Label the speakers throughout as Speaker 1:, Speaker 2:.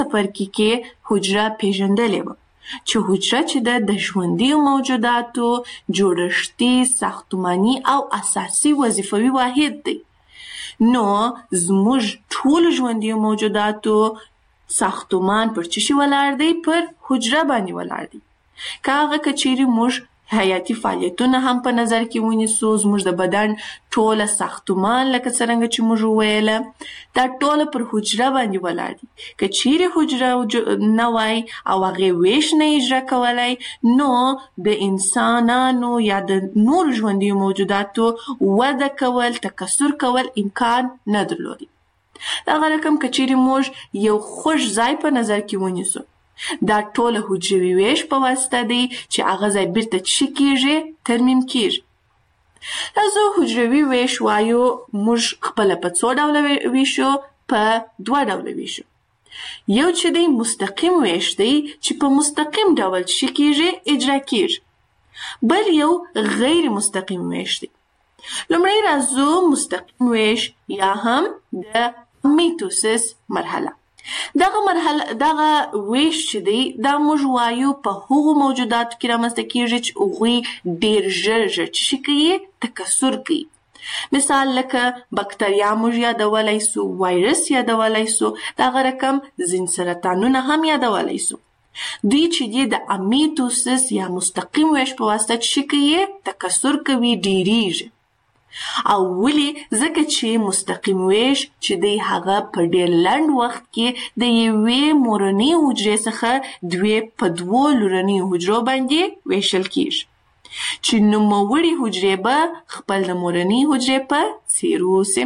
Speaker 1: څپرکي کې حجره پیژندلې وه چې حجره چې ده د ژوندیو موجوداتو جوړښتي، ساختماني او اساسي وظیفوي واحد دی. نو زموږ ټولو ژوندیو موجوداتو ساختمان پر څه شي ولاړ دی؟ پر حجره باندې ولاړ دی. که هغه که چیرې موږ حیاتي فعالیتونه هم په نظر کې ونیسو، زموږ د بدن ټوله ساختمان لکه څرنګه چې موږ وویله دا ټوله پر حجره باندې ولاړ دي. که چیرې حجره نه وای او هغې ویش نه اجرا کولی، نو د انسانانو یا د نورو ژوندیو موجوداتو وده کول، تکثر کول امکان نه درلودی. دغه رقم که چیرې موږ یو خوږ ځای په نظر کې ونیسو، دا ټوله حجروي ویش په واسطه دی چې هغه ځای بیرته څه کیږي؟ ترمیم کیږي. تاسو حجروي ویش وایو موږ خپله په څو ډوله ویشو؟ په دوه ډوله ویشو. یو چې دی مستقیم ویش دی چې په مستقیم ډول څه کیږي؟ اجرا کیږي. بل یو غیر مستقیم ویش دی. لومړی راځو مستقیم ویش یا هم د میتوسیس مرحله. دغه ویش چې دی دا موږ وایو په هغو موجوداتو کې رامنځته کیږي چې هغوی ډیر ژر څه کوي؟ تکثر کوي. مثال لکه بکتریا موږ یادولی سو، وایرس یادولی سو، دغه رقم ځینې سرطانونه هم یادولی سو. دوی چې دی د امیتوسیس یا مستقیم ویش په واسطه څه کوي؟ تکثر کوي، ډیریږي. او ولی؟ ځکه چې مستقیم ویش چې دی هغه په ډیر لنډ وخت کې د یوې مورنۍ حجرې څخه په دوو لورنۍ حجرو باندې ویشل کیږي، چې نوموړې حجرې به خپل د مورنۍ حجرې په څیر اوسي.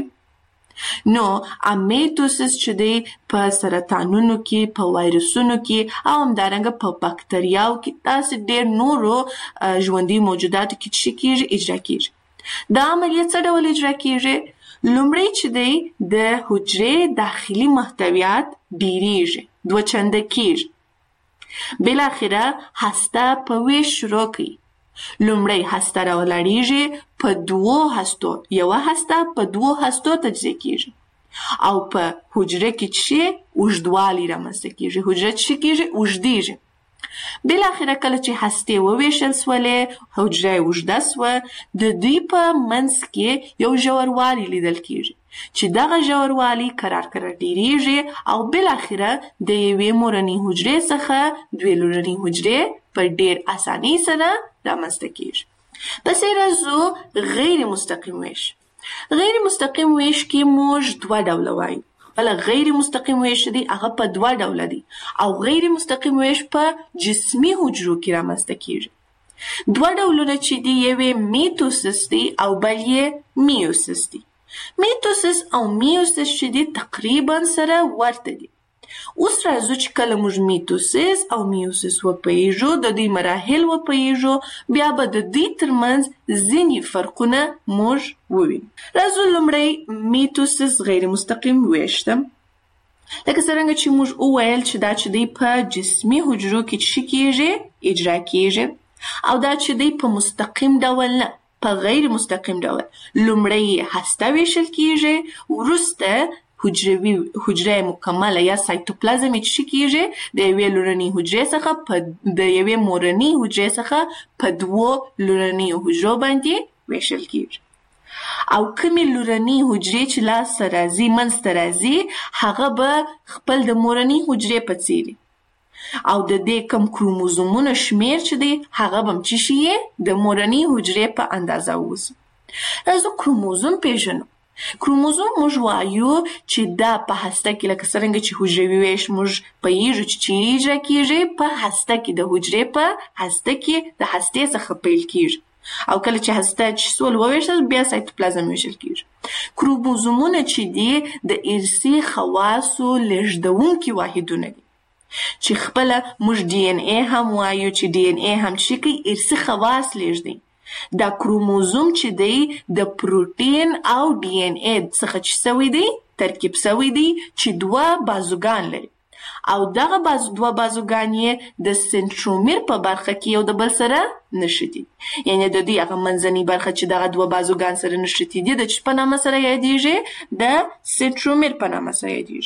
Speaker 1: نو امیتوسیس چې دی په سرطانونو کې، په وایرسونو کې او همدارنګه په بکتریاو کې، داسې ډیر نورو ژوندي موجوداتو کې څه کیږي؟ اجرا کیږي. دا عملیه څه ډول اجرا کیږي؟ لومړی چې دی د حجرې داخلي محتویات ډیریږي، دوه چنده کیږي. بالاخره هسته په ویش شروع کوي. لومړی هسته راولاړیږي په دوو هستو، یوه هسته په دوو هستو تجزیه کیږي او په حجره کې څه اوږدوالی رامنځته کیږي، حجره څه کیږي؟ اوږدیږي. بالاخره کله چې هستې وویشل سولې، حجره اوږده سوه، د دوی په منځ کې یو ژوروالی لیدل کیږي چې دغه ژوروالی کرار ډیریږي او بالاخره د یوې مورنۍ حجرې څخه دوې لورنۍ حجرې په ډیر اسانۍ سره رامنځته کیږي. پسې راځو غیر مستقیم ویش. غیر مستقیم ویش کې موږ دوه ډوله وایو. بل غیر مستقیم ویش دی هغه په دوه ډوله دی او غیر مستقیم ویش په جسمي حجرو کې رامنځته کیږي. دوه ډولونه چې دی یوې میتوسیس دی او بل یې میوسیس دی. میتوسیس او میوسیس چې دی تقریبا سره ورته دي. اوس راځو چې کله موږ میتوسیس او میوسیس وپوهیږو، د دوی مراحل وپوهیږو، بیا به د دوی ترمنځ ځینې فرقونه موږ ووینو. راځو لومړی میتوسیس غیر مستقیم ویش ته. لکه څرنګه چې موږ وویل چې دا چې دی په جسمي حجرو کې څه کیږي؟ اجرا کیږي. او دا چې دی په مستقیم ډول نه، په غیر مستقیم ډول. لومړی هسته ویشل کیږي، وروسته حجره مکمله یا سایتوپلازم چې کیږي د یوې لورنۍ حجرې څخه د یوې مورنۍ حجرې څخه په دوو لورنۍ حجرو باندې ویشل کیږي. او کومې لورنۍ حجرې چې لاسته راځي، منځته راځي، هغه به خپل د مورنۍ حجرې په څیر او د دې کوم کروموزومونه شمیر چې دی هغه به څه شي؟ د مورنۍ حجرې په اندازه اوسي. راځو کروموزوم پیژنو. کروموزوم موږ وایو چې دا په هسته کې لکه څرنګه چې حجروي ویش موږ پوهیږو چې چیرې اجرا کیږي، په هسته کې د حجرې په هسته کې د هستې څخه پیل کیږي او کله چې هسته چې سول وویشل بیا سایتوپلازم ویشل کیږي. کروموزومونه چې دی د ارثي خواصو لیږدونکي واحدونه دي چې خپله موږ ډي ان اے هم وایو چې ډي ان اے هم څه کوي؟ ارثي خواص لیږدوي. دا کروموزوم چې دی د پروټین او ډي ان اے څخه چې سوی دی، ترکیب سوی دی چې دوه بازوګان لري او دغه دوه بازوګان یې د سنترومیر په برخه کې یو د بل سره نښتي. یعنی د دې هغه منځنۍ برخه چې دغه دوه بازوګان سره نښتي دي د چه په نامه سره یادیږي؟ د سنترومیر په نامه سره یادیږي.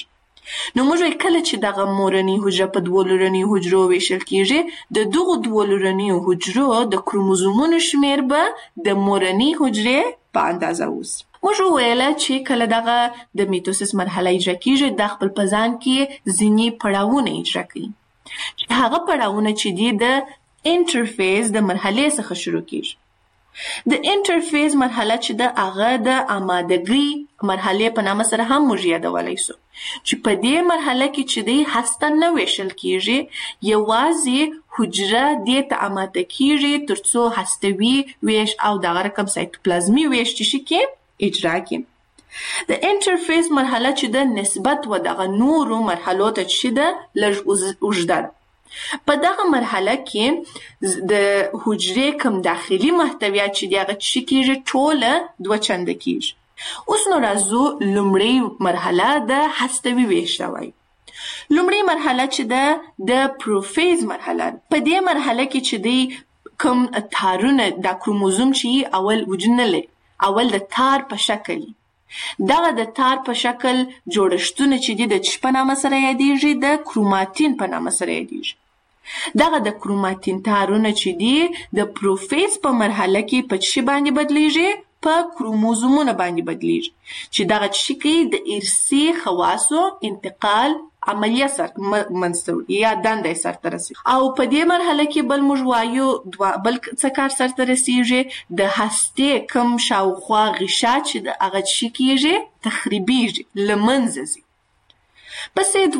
Speaker 1: نو موږ وایو کله چې دغه مورنۍ حجره په دوو لورنیو حجرو ویشل کیږي د دغو دوو لورنیو حجرو د کروموزومونو شمیر به د مورنۍ حجرې په اندازه اوسي. موږ وویل چې کله دغه د میتوسیس مرحله اجرا کیږي د خپل په ځان کې ځینې پړاوونه اجرا کوي چې هغه پړاوونه چې دي د انټرفیز د مرحلې څخه شروع کیږي. د انټرفیز مرحله چې د هغه د آمادګۍ مرحلې په نامه سره هم موږ یادولی سو چې په دې مرحله کې چې دی هسته نه ویشل کیږي یوازې حجره دې ته آماده کیږي ترڅو هستوي ویش او دغه رقم سایتوپلازمي ویش چې شي کې اجرا کړي. د انټرفیز مرحله چې د نسبت و دغه نورو مرحلو ته چې ده لږ اوږده ده. په دغه مرحله کې د حجرې کوم داخلي محتویات چې دي هغه چې کیږي ټوله دوه چنده کیږي. اوس نو راځو لومړی مرحله د هستوي ویش ته وایي. لومړی مرحله چې ده د پروفیز مرحله. په دې مرحله کې چې دی کوم تارونه د کروموزوم چې اول وجود نه لري اول د تار په شکل دغه د تار په شکل جوړښتونه چې دي د چی په نامه سره یادیږي د کروماتین په نامه سره یادیږي. دغه د کروماتین تارونه چې دي د پروفیز په مرحله کې په چی باندې بدلیږي په کروموزومونه باندې بدلیږي چې دغه چی کوي د ارثي خواصو انتقال عملیه سره منځته یا دندې سرته رسیږي. او په دې مرحله کې بل موږ وایو بل څه کار سرته رسیږي د هستې کوم شاوخوا غشا چې د هغه چی کیږي تخریبیږي له منځه ځي. پسې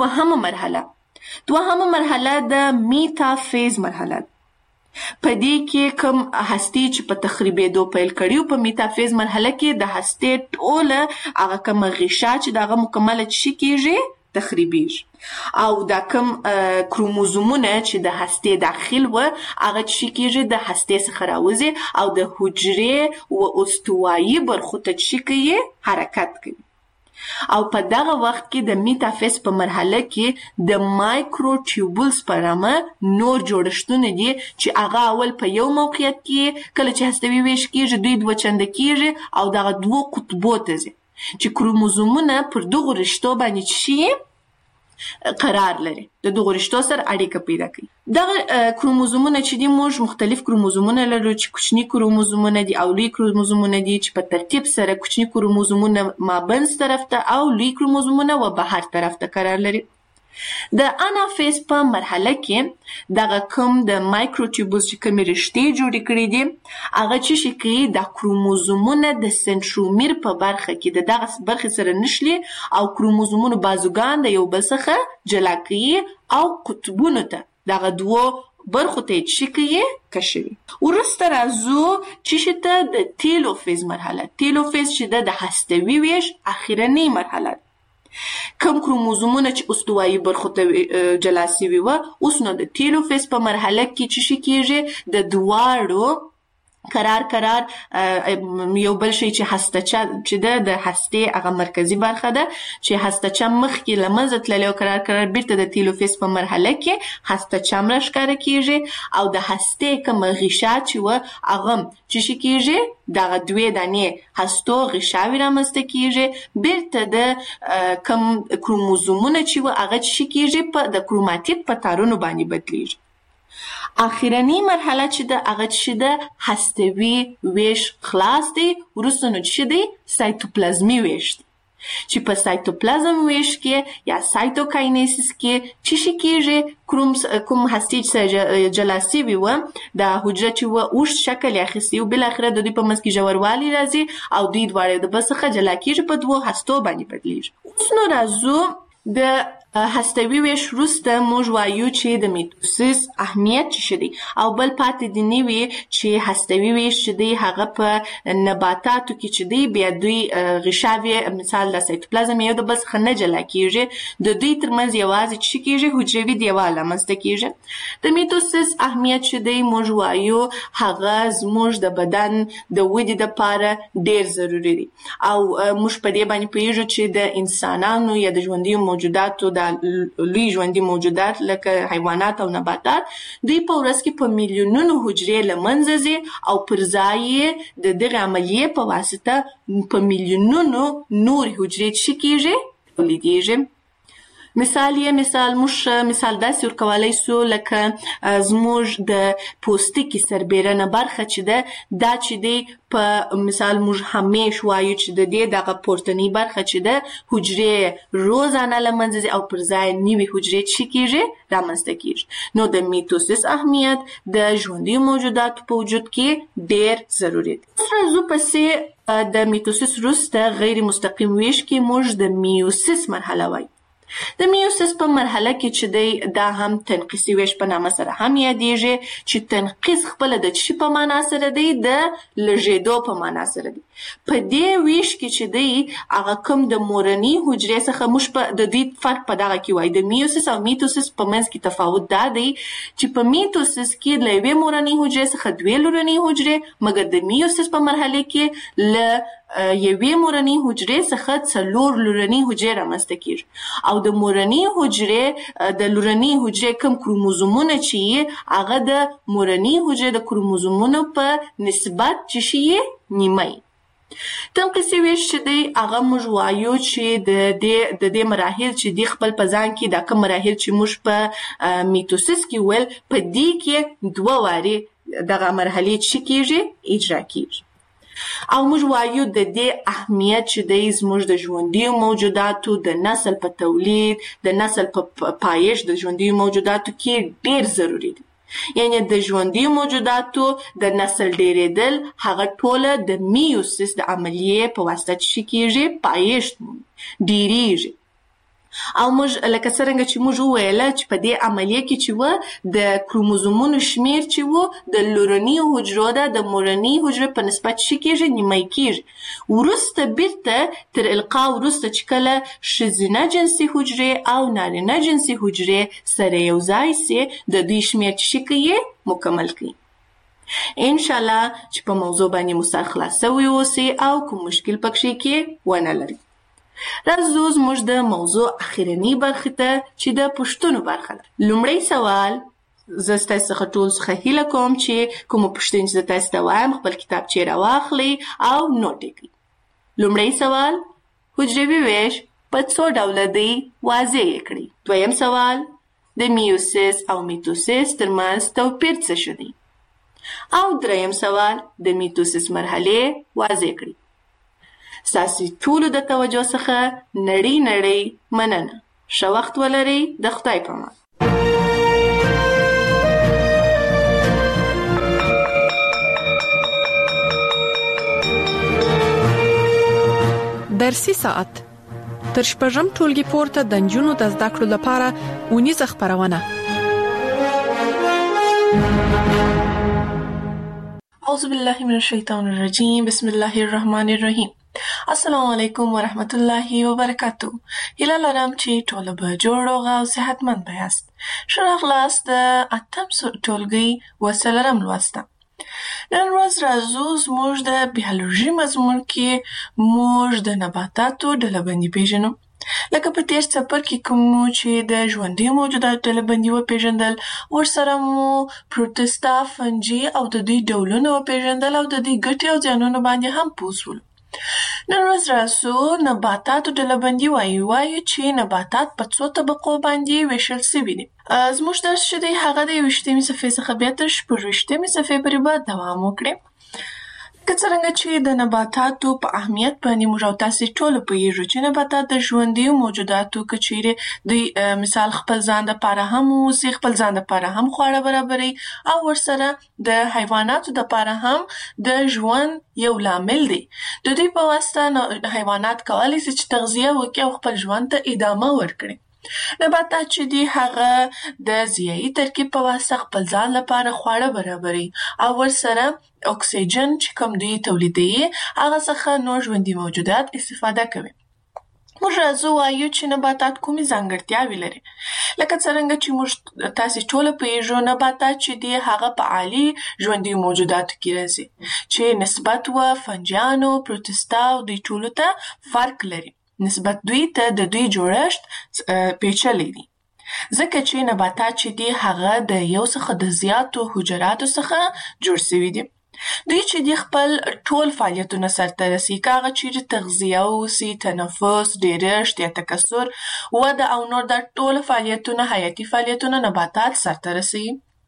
Speaker 1: دوهمه مرحله د میتافیز مرحله. په دې کې کوم هستې چې په تخریبېدو پیل کړي په میتافیز مرحله کې د هستې ټوله هغه کوم غشا چې دغه مکمله شي کیږي تخریبیږي او دا کوم کروموزومونه چې د هستې داخل و هغه چې کیږي د هستې څخه راوځي او د حجرې و استوایي برخو ته چې کوي حرکت کوي. او په دغه وخت کې د میتافیز په مرحله کې د مایکروټیوبولز په نامه نور جوړښتونه دي چې هغه اول په یو موقعیت کې کله چې هستوي ویش کیږي دوی دوه چنده کیږي او دغه دوه قطبو ته ځي چې کروموزومونه پر دغو رشتو باندې شي قرار لري د دغو رشتو سره اړیکه پیدا کوي. دغه کروموزومونه چې دي موږ مختلف کروموزومونه لرو چې کوچني کروموزومونه دي او لوی کروموزومونه دي چې په ترتیب سره کوچني کروموزومونه مابینځ طرف ته او لوی کروموزومونه و بهر طرف ته قرار لري. د انافیز په مرحله کې دغه کوم د مایکروټیوبولز چې کومې رشتې جوړې کړي دي هغه چې شي کوي د کروموزومونه د سنترومیر په برخه کې د دغه برخې سره نښلي او کروموزومونو بازوګان د یو بل څخه جلا کوي او قطبونو ته دغه دوو برخو ته چې کوي کشوي. وروسته راځو چې ته د تیلوفیز مرحله. تیلوفیز چې د هستوي ویش اخرنۍ مرحله ده. کوم کروموزومونه چې استوایي برخو ته جلا سوي وه اوس نو د تیلوفیز په مرحله کې چې کیږي د دواړو قرار یو بل شی چې هستچه چې د هستې هغه مرکزی برخه ده چې هستچه مخکې له منځه تللی او قرار بیرته د تیلوفیز په مرحله کې هستچه راښکاره کیږي او د هستې کوم غشا چې وه هغه چې کیږي دغه دوې دانې هستو غشاوې رامنځته کیږي بیرته د کوم کروموزومونه چې وه هغه چې کیږي د کروماتید په تارونو باندې بدلیږي. اخرنی مرحله چې ده هغه چې ده هستوي ویش خلاص دی. وروسته نو چې دی سایتوپلازمي ویش دی چې په سایتوپلازم ویش کې یا سایتوکاینیسیس کې چې کیږي کوم هستې چې جلا سوي وه د حجره چې وه اوږد شکل یې اخیستی و بالاخره د دوی په منځ کې ژوروالی راځي او دوی دواړه د بل څخه جلا کیږي په دوو هستو باندې بدلیږي. اوس نو راځو د هستوي ویش وروسته موږ وایو چې د میتوسیس اهمیت چې دی او بل پاتې دی نوي چې هستوي ویش چې دی هغه په نباتاتو کې چې دی بیا دوی غشاوې مثال د سایتوپلازم یو د بل څخه نه جلا کیږي د دوی ترمنځ یوازې چې کیږي حجروي دیوال رامنځته کیږي. د میتوسیس اهمیت چې دی موږ وایو هغه زموږ د بدن د ودې دپاره ډیر ضروري دی او موږ په دې باندې پوهیږو چې د انسانانو یا د ژوندیو موجوداتو لوی ژوندي موجودات لکه حیوانات او نباتات دوی په ورځ کې په میلیونونو حجرې له منځه ځي او پر ځای یې د دغې عملیې په واسطه په میلیونونو نورې حجرې چې کیږي تولیدیږي. مثال داسې ورکولی سو لکه زموږ د پوستکي سربیرنه برخه چې ده دا چې دی په مثال موږ همیش وایو چې د دې دغه پورتنۍ برخه چې ده حجرې روزانه له منځه ځي او پر ځای نوي حجرې چې کیږي رامنځته کیږي. نو د میتوسیس اهمیت د ژوندیو موجوداتو په وجود کې ډیر ضروري دی. راځو پسې د میتوسیس وروسته غیر مستقیم ویش کې موږ د میوسیس مرحله وایو. د میوسیس په مرحله کې چې دی دا هم تنقیصي ویش په نامه سره هم یادیږي چې تنقیص خپله د چی په معنا سره دی د لږېدو په معنا سره دی. په دې ویش کې چې دی هغه کوم د مورنۍ حجرې څخه موږ په د دې فرق په دغه کې وایو. د میوسیس او میتوسیس په منځ کې تفاوت دا دی چې په میتوسیس کې له یوې مورنۍ حجرې څخه دوې لورنۍ حجرې، مګر د میوسیس په مرحله کې له یوې مورنۍ حجرې څخه 4 لورنۍ حجرې رامنځته کیږي. او د مورنۍ حجرې د لورنۍ حجرې کوم کروموزومونه چې هغه د مورنۍ حجرې د کروموزومونو په نسبت چې شي نیمه. تنقیصي ویش چې دی هغه موږ وایو چې د دې مراحل چې دی خپل په ځان کې دا کوم مراحل چې موږ په میتوسیس کې ویل په دې کې 2 وارې دغه مرحلې چې کیږي اجرا کیږي. او موږ وایو د دې اهمیت چې دی زموږ د ژوندیو موجوداتو د نسل په تولید، د نسل په پایش د ژوندیو موجوداتو کې ډیر ضروری دی. یعنی د ژوندیو موجوداتو د نسل ډیریدل هغه ټوله د میوسیس د عملیې په واسطه چې کیږي پایش ډیریږي. او موږ لکه څرنګه چې موږ وویله چې په دې عملیه کې چې د کروموزومونو شمیر چې د لورنیو حجرو ده د مورنۍ حجرې په نسبت چې کیږي نیمه کیږي. وروسته بیرته تر القا وروسته چې کله ښځینه جنسي حجرې او نارینه جنسي حجرې سره یو ځای سي د دوی شمیر چې کوي مکمل کوي. انشاءالله چې په موضوع باندې مو سر خلاص سوی اوسي او کوم مشکل پکې کې ونه لري. راځو زموږ د موضوع اخرنۍ برخې ته چې د پوښتنو برخه ده. لومړی سوال زه ستاسو څخه ټول څخه هیله کوم چې کومه پوښتنه چې زه تاسو ته وایم خپل کتابچې راواخلئ او نوټ یې کړئ. لومړی سوال حجروي ویش په څو ډوله دی واضح یې کړئ. دویم سوال د میوسیس او میتوسیس ترمنځ توپیر څه شو دی. او دریم سوال د میتوسیس مرحلې واضح کړئ. ستاسو ټولو د توجه څخه نړۍ مننه. ښه وخت ولرئ. د خدای په امان.
Speaker 2: درسي ساعت تر شپږم ټولګي پورته د نجونو د زده کړو لپاره اونیزه خبرونه.
Speaker 1: اعوذ بالله من الشیطان الرجیم. بسم الله الرحمن الرحیم. السلام علیکم ورحمت الله وبرکاتو. هیله لرم چې ټول به جوړ او صحتمند یاست. ښه راغلاست د 8م ټولګي وسلرم لوسته. نن ورځ راځو زموږ د بیولوژي مضمون کې موږ د نباتاتو ډلبندي پیژنو. لکه په تیر څپر کې کوم چې د ژوندي موجوداتو ډلبندي وپیژندل، ورسره مو پروټستا، فنجي او د دوی ډولونه وپیژندل او د دوی ګټې او زیانونه باندې هم پوه شولو. نن ورځ راځو نباتاتو ډلبندي وایو چې نباتات په څو طبقو باندې ویشل شوي دي. زموږ درس چې دی هغه د 21مې صفحې څخه بیا تر 26مې صفحې پورې به دوام وکړي. که څرنګه چې د نباتاتو په اهمیت باندې موږ او تاسې ټول پوهیږو چې نباتات د ژوندیو موجوداتو که چیرې دوی مثال خپل ځان دپاره هم اوسي، خپل ځان دپاره هم خواړه برابروي او ورسره د حیواناتو دپاره هم د ژوند یو لامل دی. د دوی په واسطه حیوانات کولی شي چې تغذیه وکړي او خپل ژوند ته ادامه ورکړي. نباتات چې دي هغه د ضیایي ترکیب په واسطه خپل ځان لپاره خواړه برابروي او ورسره اکسیجن چې کوم دوی تولیدوي هغه څخه نور ژوندي موجودات استفاده کوي. موږ راځو وایو چې نباتات کومې ځانګړتیاوې لري. لکه څرنګه چې موږ تاسې ټوله پوهیږو نباتات چې دي هغه په عالي ژوندي موجوداتو کې راځي چې نسبت فنجیانو، پروټستا او دوی ټولو ته فرق لري. نسبت دوی ته د دوی جوړښت پیچلی دی. ځکه چې نباتات چې دي هغه د یو څخه د زیاتو حجراتو څخه جوړ شوي دي. دوی چې د خپل ټول فعالیتونه سرته رسي، که هغه چیرې تغذیه اوسي، تنفس، ډېرښت یا تکثر، وده او نور دا ټول فعالیتونه، حیاتي فعالیتونه نباتات سرته رسي.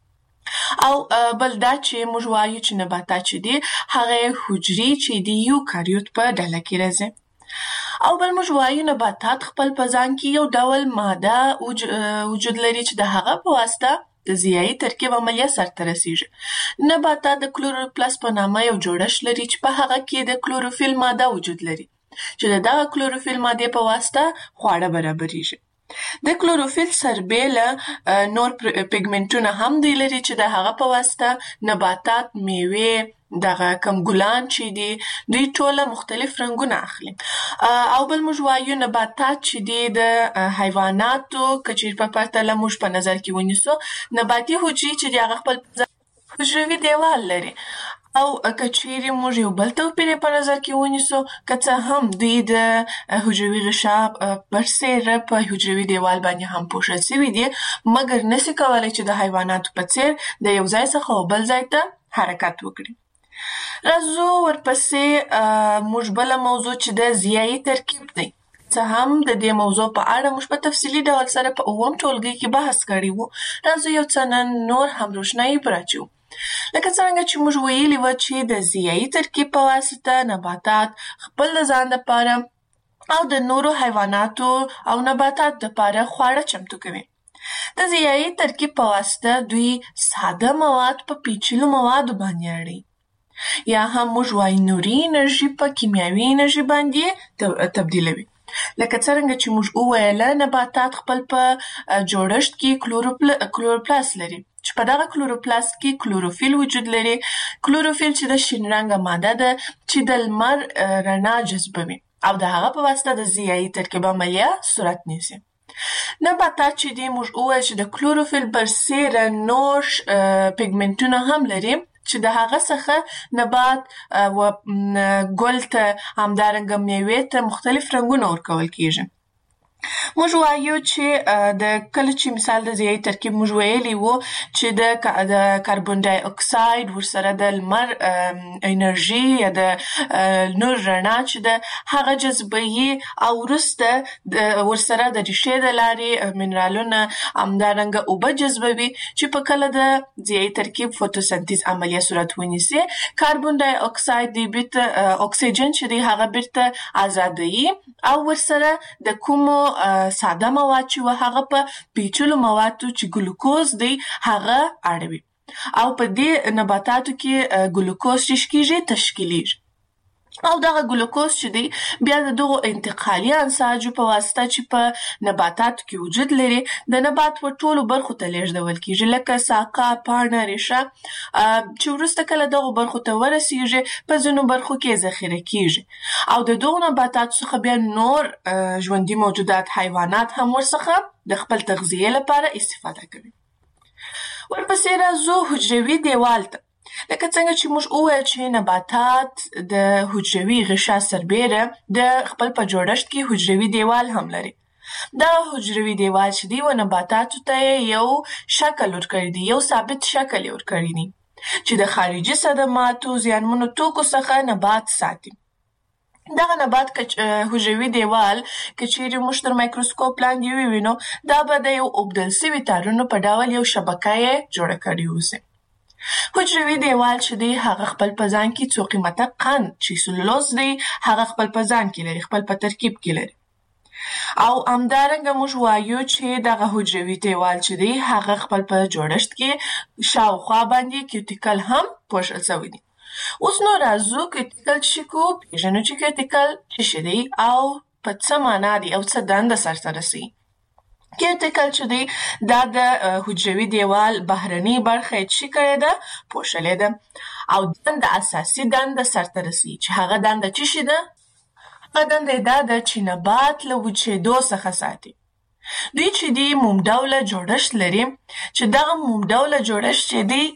Speaker 1: او بل دا چې موږ وایو چې نباتات چې دي هغه حجري چې دي یوکاریوت په ډله کې راځي. او بل موږ وایو نباتات خپل په ځان کې یو ډول ماده وجود لري چې د هغه په واسطه د ضیایي ترکیب عملیه سرته رسیږي. نباتات د کلوروپلاست په نامه یو جوړښت لري چې په هغه کې د کلوروفیل ماده وجود لري چې د دغه کلوروفیل مادې په واسطه خواړه برابریږي. د کلوروفیل سربېله نور پیګمنټونه هم دی لري چې د هغه په واسطه نباتات، میوې، دغه کم ګلان چې دي دوی ټوله مختلف رنګونه اخلي. او بل موږ وایو نباتات چې دي د حیواناتو که چیرې په پرتله موږ په نظر کې ونیسو، نباتي حجرې چې دي هغه خپل حجروي دیوال لري. او که چیرې موږ یو بل توپیر په نظر کې ونیسو، که څه هم دوی د حجروي غشا برسېره په حجروي دیوال باندې هم پوښل شوي دي، مګر نشي کولی چې د حیواناتو په څېر د یو ځای څخه بل ځای ته حرکت وکړي. راځو ورپسې موږ بله موضوع چې د ضیایي ترکیب دی. څه هم د دې موضوع په اړه موږ په تفصیلي ډول سره په 9م ټولګي کې بحث کړی وو. راځو یو څه نن نور هم روښنایي براچو. لکه څرنګه چې موږ ویلي وو چې د ضیایي ترکیب په واسطه نباتات خپل د ځان لپاره او د نورو حیواناتو او نباتات لپاره خواړه چمتو کوي. د ضیایي ترکیب په واسطه دوی ساده مواد په پیچلو موادو باندې اړوي، یا هم موږ وایو نوري انرژي په کیمیاوي انرژي باندې تبدیلوي. لکه څرنګه چې موږ وویله نباتات خپل په جوړښت کې کلوروپلاست لري چې په دغه کلوروپلاست کې کلوروفیل وجود لري. کلوروفیل چې د شین رنګه ماده ده چې د لمر رڼا جذبوي او د هغه په واسطه د ضیایي ترکیب عملیه صورت نیسي. نباتات چې دي موږ وویل چې د کلوروفیل برسېره نور پیګمنټونه هم لري چې د هغه څخه نبات ګل ته همدارنګه میوې ته مختلف رنګونه ورکول کیږي. موږ وایو چې د کله چې مثال د ضیایي ترکیب موږ ویلي وو چې د کاربن ډای اکساید ورسره د لمر انرژي یا د نور رڼا چې ده هغه جذبوي او وروسته ورسره د ریښې د لارې منرالونه همدارنګه اوبه جذبوي چې په کله د ضیایي ترکیب فوتوسنتیز عملیه صورت ونیسي. کاربن ډای اکساید دی بیرته اکسیجن چې دی هغه بیرته ازادوي او ورسره د کومو ساده مواد چې هغه په پیچلو موادو چې ګلوکوز دی هغه اړوي او په دې نباتاتو کې ګلوکوز چې تشکیلیږي. او دغه ګلوکوز چې دی بیا د دغو انتقالي انساجو په واسطه چې په نباتاتو کې وجود لري د نبات په ټولو برخو ته لیږدول کیږي، لکه ساقه، پاڼه، ریښه، چې وروسته کله دغو برخو ته ورسیږي په ځینو برخو کې ذخیره کیږي او د دغو نباتاتو څخه بیا نور ژوندي موجودات، حیوانات هم ورڅخه د خپل تغذیې لپاره استفاده کوي. ورپسې راځو حجروي دیوال ته. لکه څنګه چې موږ وویل چې نباتات د حجروي غشا سربېره د خپل په جوړښت کې حجروي دیوال هم لري. دا حجروي دیوال چې دی و نباتاتو ته یو شکل ورکړی دی، یو ثابت شکل یې ورکړی دی چې د خارجي صدماتو، زیانمنو توکو څخه نبات ساتي. دغه نبات حجروي دیوال که چیرې موږ تر مایکروسکوپ لاندې ووینو دا به د یو اوبدل سوي تارونو په ډول یو شبکه یې جوړه کړې اوسي. حجروي دیوال چې دی هغه خپل په ځان کې څو قیمته قند چې سلولوز دی هغه خپل په ځان کې لري، خپل په ترکیب کې لري. او همدارنګه موږ وایو چې دغه حجروي دیوال چې دی هغه خپل په جوړښت کې شاوخوا باندې کیوټیکل هم پوښل شوی دی. اوس نو راځو کیوټیکل چې کو پیژنو چې کیوټیکل څه دی او په څه معنا دی او څه دنده سرته رسوي. کیوټیکل چې دی دا د حجروي دیوال بهرنۍ برخه یې څه کړې ده، پوښلې ده او دنده اساسي دنده سرته رسوي چې هغه دنده څه ده؟ هغه دنده یې دا ده چې نبات له وچېدو څخه ساتي. دوی چې دی موم ډوله جوړښت لري چې دغه موم ډوله جوړښت چې دی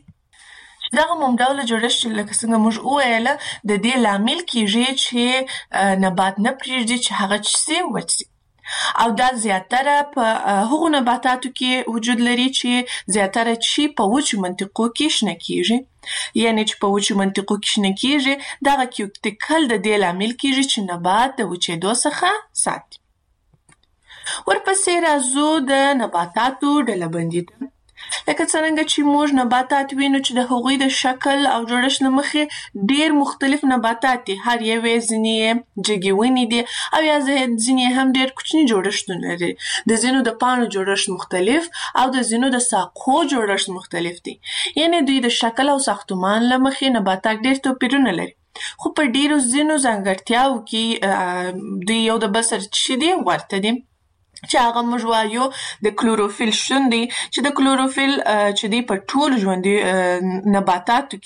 Speaker 1: لکه څنګه موږ وویله د دې لامل کیږي چې نبات نه پرېږدي چې هغه څه وچ شي. او دا زیاتره په هغو نباتاتو کې وجود لري چې زیاتره چې په وچو منطقو کې شنه کیږي. یعنی چې په وچو منطقو کې شنه کیږي دغه کیوټیکل د دې لامل کیږي چې نبات د وچېدو څخه ساتي. ورپسې راځو د نباتاتو ډلبندي ته. لکه څرنګه چې موږ نباتات وینو چې د هغوی د شکل او جوړښت له مخې ډېر مختلف نباتات دي. هر یو یې ځینې جګې ونې دي او یا ځینې هم ډېر کوچني جوړښتونه لري. د ځینو د پاڼو جوړښت مختلف او د ځینو د ساقو جوړښت مختلف دي. یعنی دوی د شکل او ساختمان له مخې نباتات ډېر توپیرونه لري. خو په ډېرو ځینو ځانګړتیاوو کې دوی یو د بل سره څه دي ورته دي. چې هغه موږ وایو د کلوروفیل شتون دی چې د کلوروفیل چې دی په ټولو ژوندي نباتاتو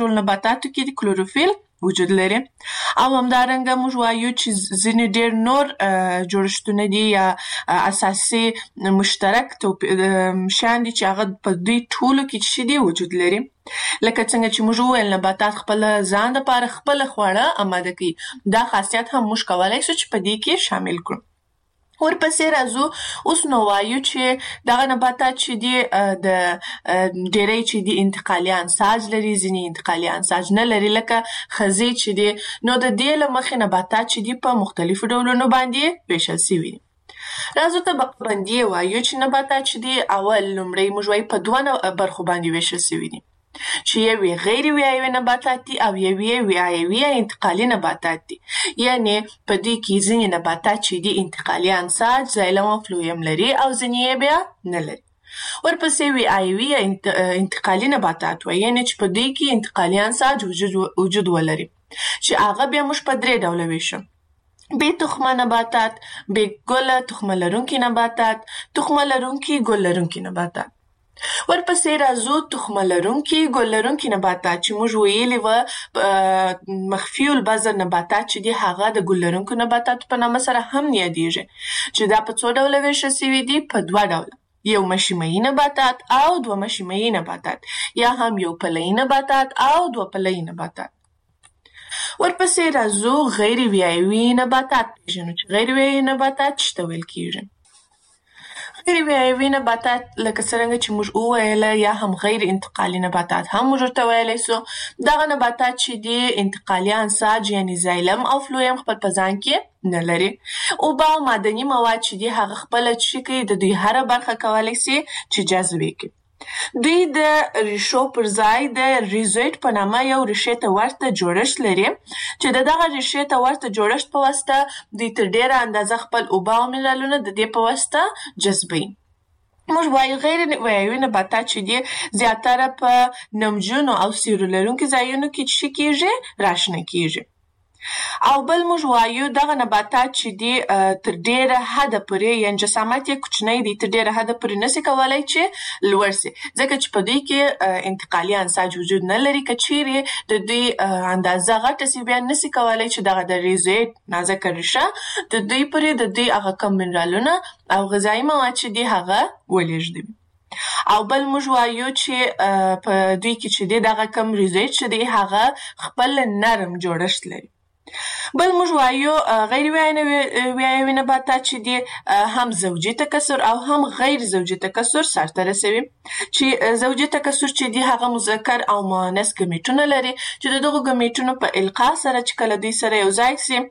Speaker 1: کې د کلوروفیل وجود لري. او همدارنګه موږ وایو چې ځینې ډېر نور جوړښتونه دي یا اساسي مشترک شیان دي چې هغه په دوی ټولو کې څه دي وجود لري. لکه څنګه چې موږ وویل نباتات خپل ځان دپاره خپله خواړه اماده کوي. دا خاصیت هم موږ کولی شو چې په دې کې شامل کړو. ورپسې راځو اوس نو وایو چې دغه نباتات چې دي د ډېری چې دي انتقالي انساج لري، ځینې انتقالي انساج نه لري لکه خزې چې دي. نو د دې له مخې نباتات چې دي په مختلفو ډولونو باندې ویشل سوي دي. راځو طبقه بندي وایو چې نباتات چې دي لومړی موږ وایو په دوه برخو باندې ویشل سوي دي چې یوې غیر ویایوي نباتات دي او یوې ویایوي انتقالي نباتات دي. یعنی په دې کې ځینې نباتات چې دي انتقالي انساج زایلم او فلویم لري او ځینې یې بیا نه لري. ورپسې ویایوي انتقالي نباتات وایي یعنی چې په دې کې انتقالي انساج وجود ولري چې هغه بیا موږ په 3 ډوله ویشو: بې تخمه نباتات، بې ګله تخمه لرونکي نباتات، تخمه لرونکي ګل لرونکي نباتات. ورپسې راځو تخمه لرونکي ګل لرونکي نباتات چې موږ ویلي وه مخفي البذر نباتات چې دي هغه د ګل لرونکو نباتاتو په نامه سره هم یادیږي چې دا په څو ډوله ویشل سوي دي؟ په 2 ډوله: یو مشیمه‌یي نباتات او 2 مشیمه‌یي نباتات، یا هم یو پله‌یي نباتات او 2 پله‌یي نباتات. ورپسې راځو غیر ویایوي نباتات پیژنو چې غیر ویایوي نباتات څه ته ویل کیږي. غیر ویایوي نباتات لکه څرنګه چې موږ وویله یا هم غیر انتقالي نباتات هم موږ ورته ویلی سو. دغه نباتات چې دي انتقالي انساج یعنی زایلم او فلویم خپل په ځان کې نه لري. اوبه او معدني مواد چې دي هغه خپله څه کوي د دوی هره برخه کولی سي چې جذب یې کړي. دوی د ریښو پر ځای د ریزویټ په نامه یو ریښې ته ورته جوړښت لري چې د دغه ریښې ته ورته جوړښت په واسطه دوی تر ډېره اندازه خپل اوبه او منرالونه د دې په واسطه جذبوي. موږ وایو غیر ویایوي نباتات چې دي زیاتره په نمجنو او سیوري لرونکي ځایونو کې څه کیږي؟ راشنه کیږي. او بل موږ وایو دغه نباتات چې دي تر ډېره حده پورې یعنې جسامت یې کوچنی دی، تر ډېره حده پورې نسي کولی چې لوړ سي ځکه چې په دوی کې انتقالي انساج وجود نه لري. که چیرې د دوی اندازه غټه سي بیا نسي کولی چې دغه د ریزویټ نازکه ریښه د دوی پورې د دوی هغه کم منرالونه او غذایي مواد چې دي هغه ولېږدوي. او بل موږ وایو چې په دوی کې چې دی دغه کم ریزویټ چې دی هغه خپل نرم جوړښت لري. بل موږ وایو غیر ویایوي نباتات چې دي هم زوجي تکثر او هم غیر زوجي تکثر سرته رسوي. چې زوجي تکثر چې دي هغه مذکر او مؤنث ګمیټونه لري چې د دغو ګمیټونو په القا سره چې کله دوی سره یو ځای سي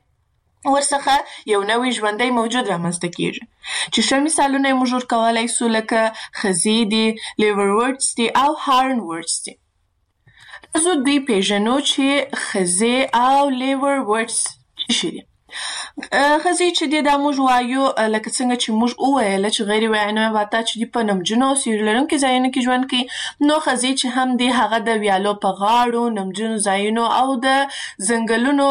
Speaker 1: ورڅخه یو نوی ژوندی موجود رامنځته کیږي. چې ښه مثالونه یې موږ ورکولی سو لکه خزې دي، لیورورډز دي او هارنورډز دي. راځو دوی پیژنو چې خزې او لیورورډز څه شي دي. خزې چې دي دا موږ وایو لکه څنګه چې موږ وویله چې غیر ویایوي نباتات چې دي په نمجنو او سیوري لرونکي ځایونو کې ژوند کوي. نو خزې چې هم دي هغه د ویالو په غاړو، نمجنو ځایونو او د ځنګلونو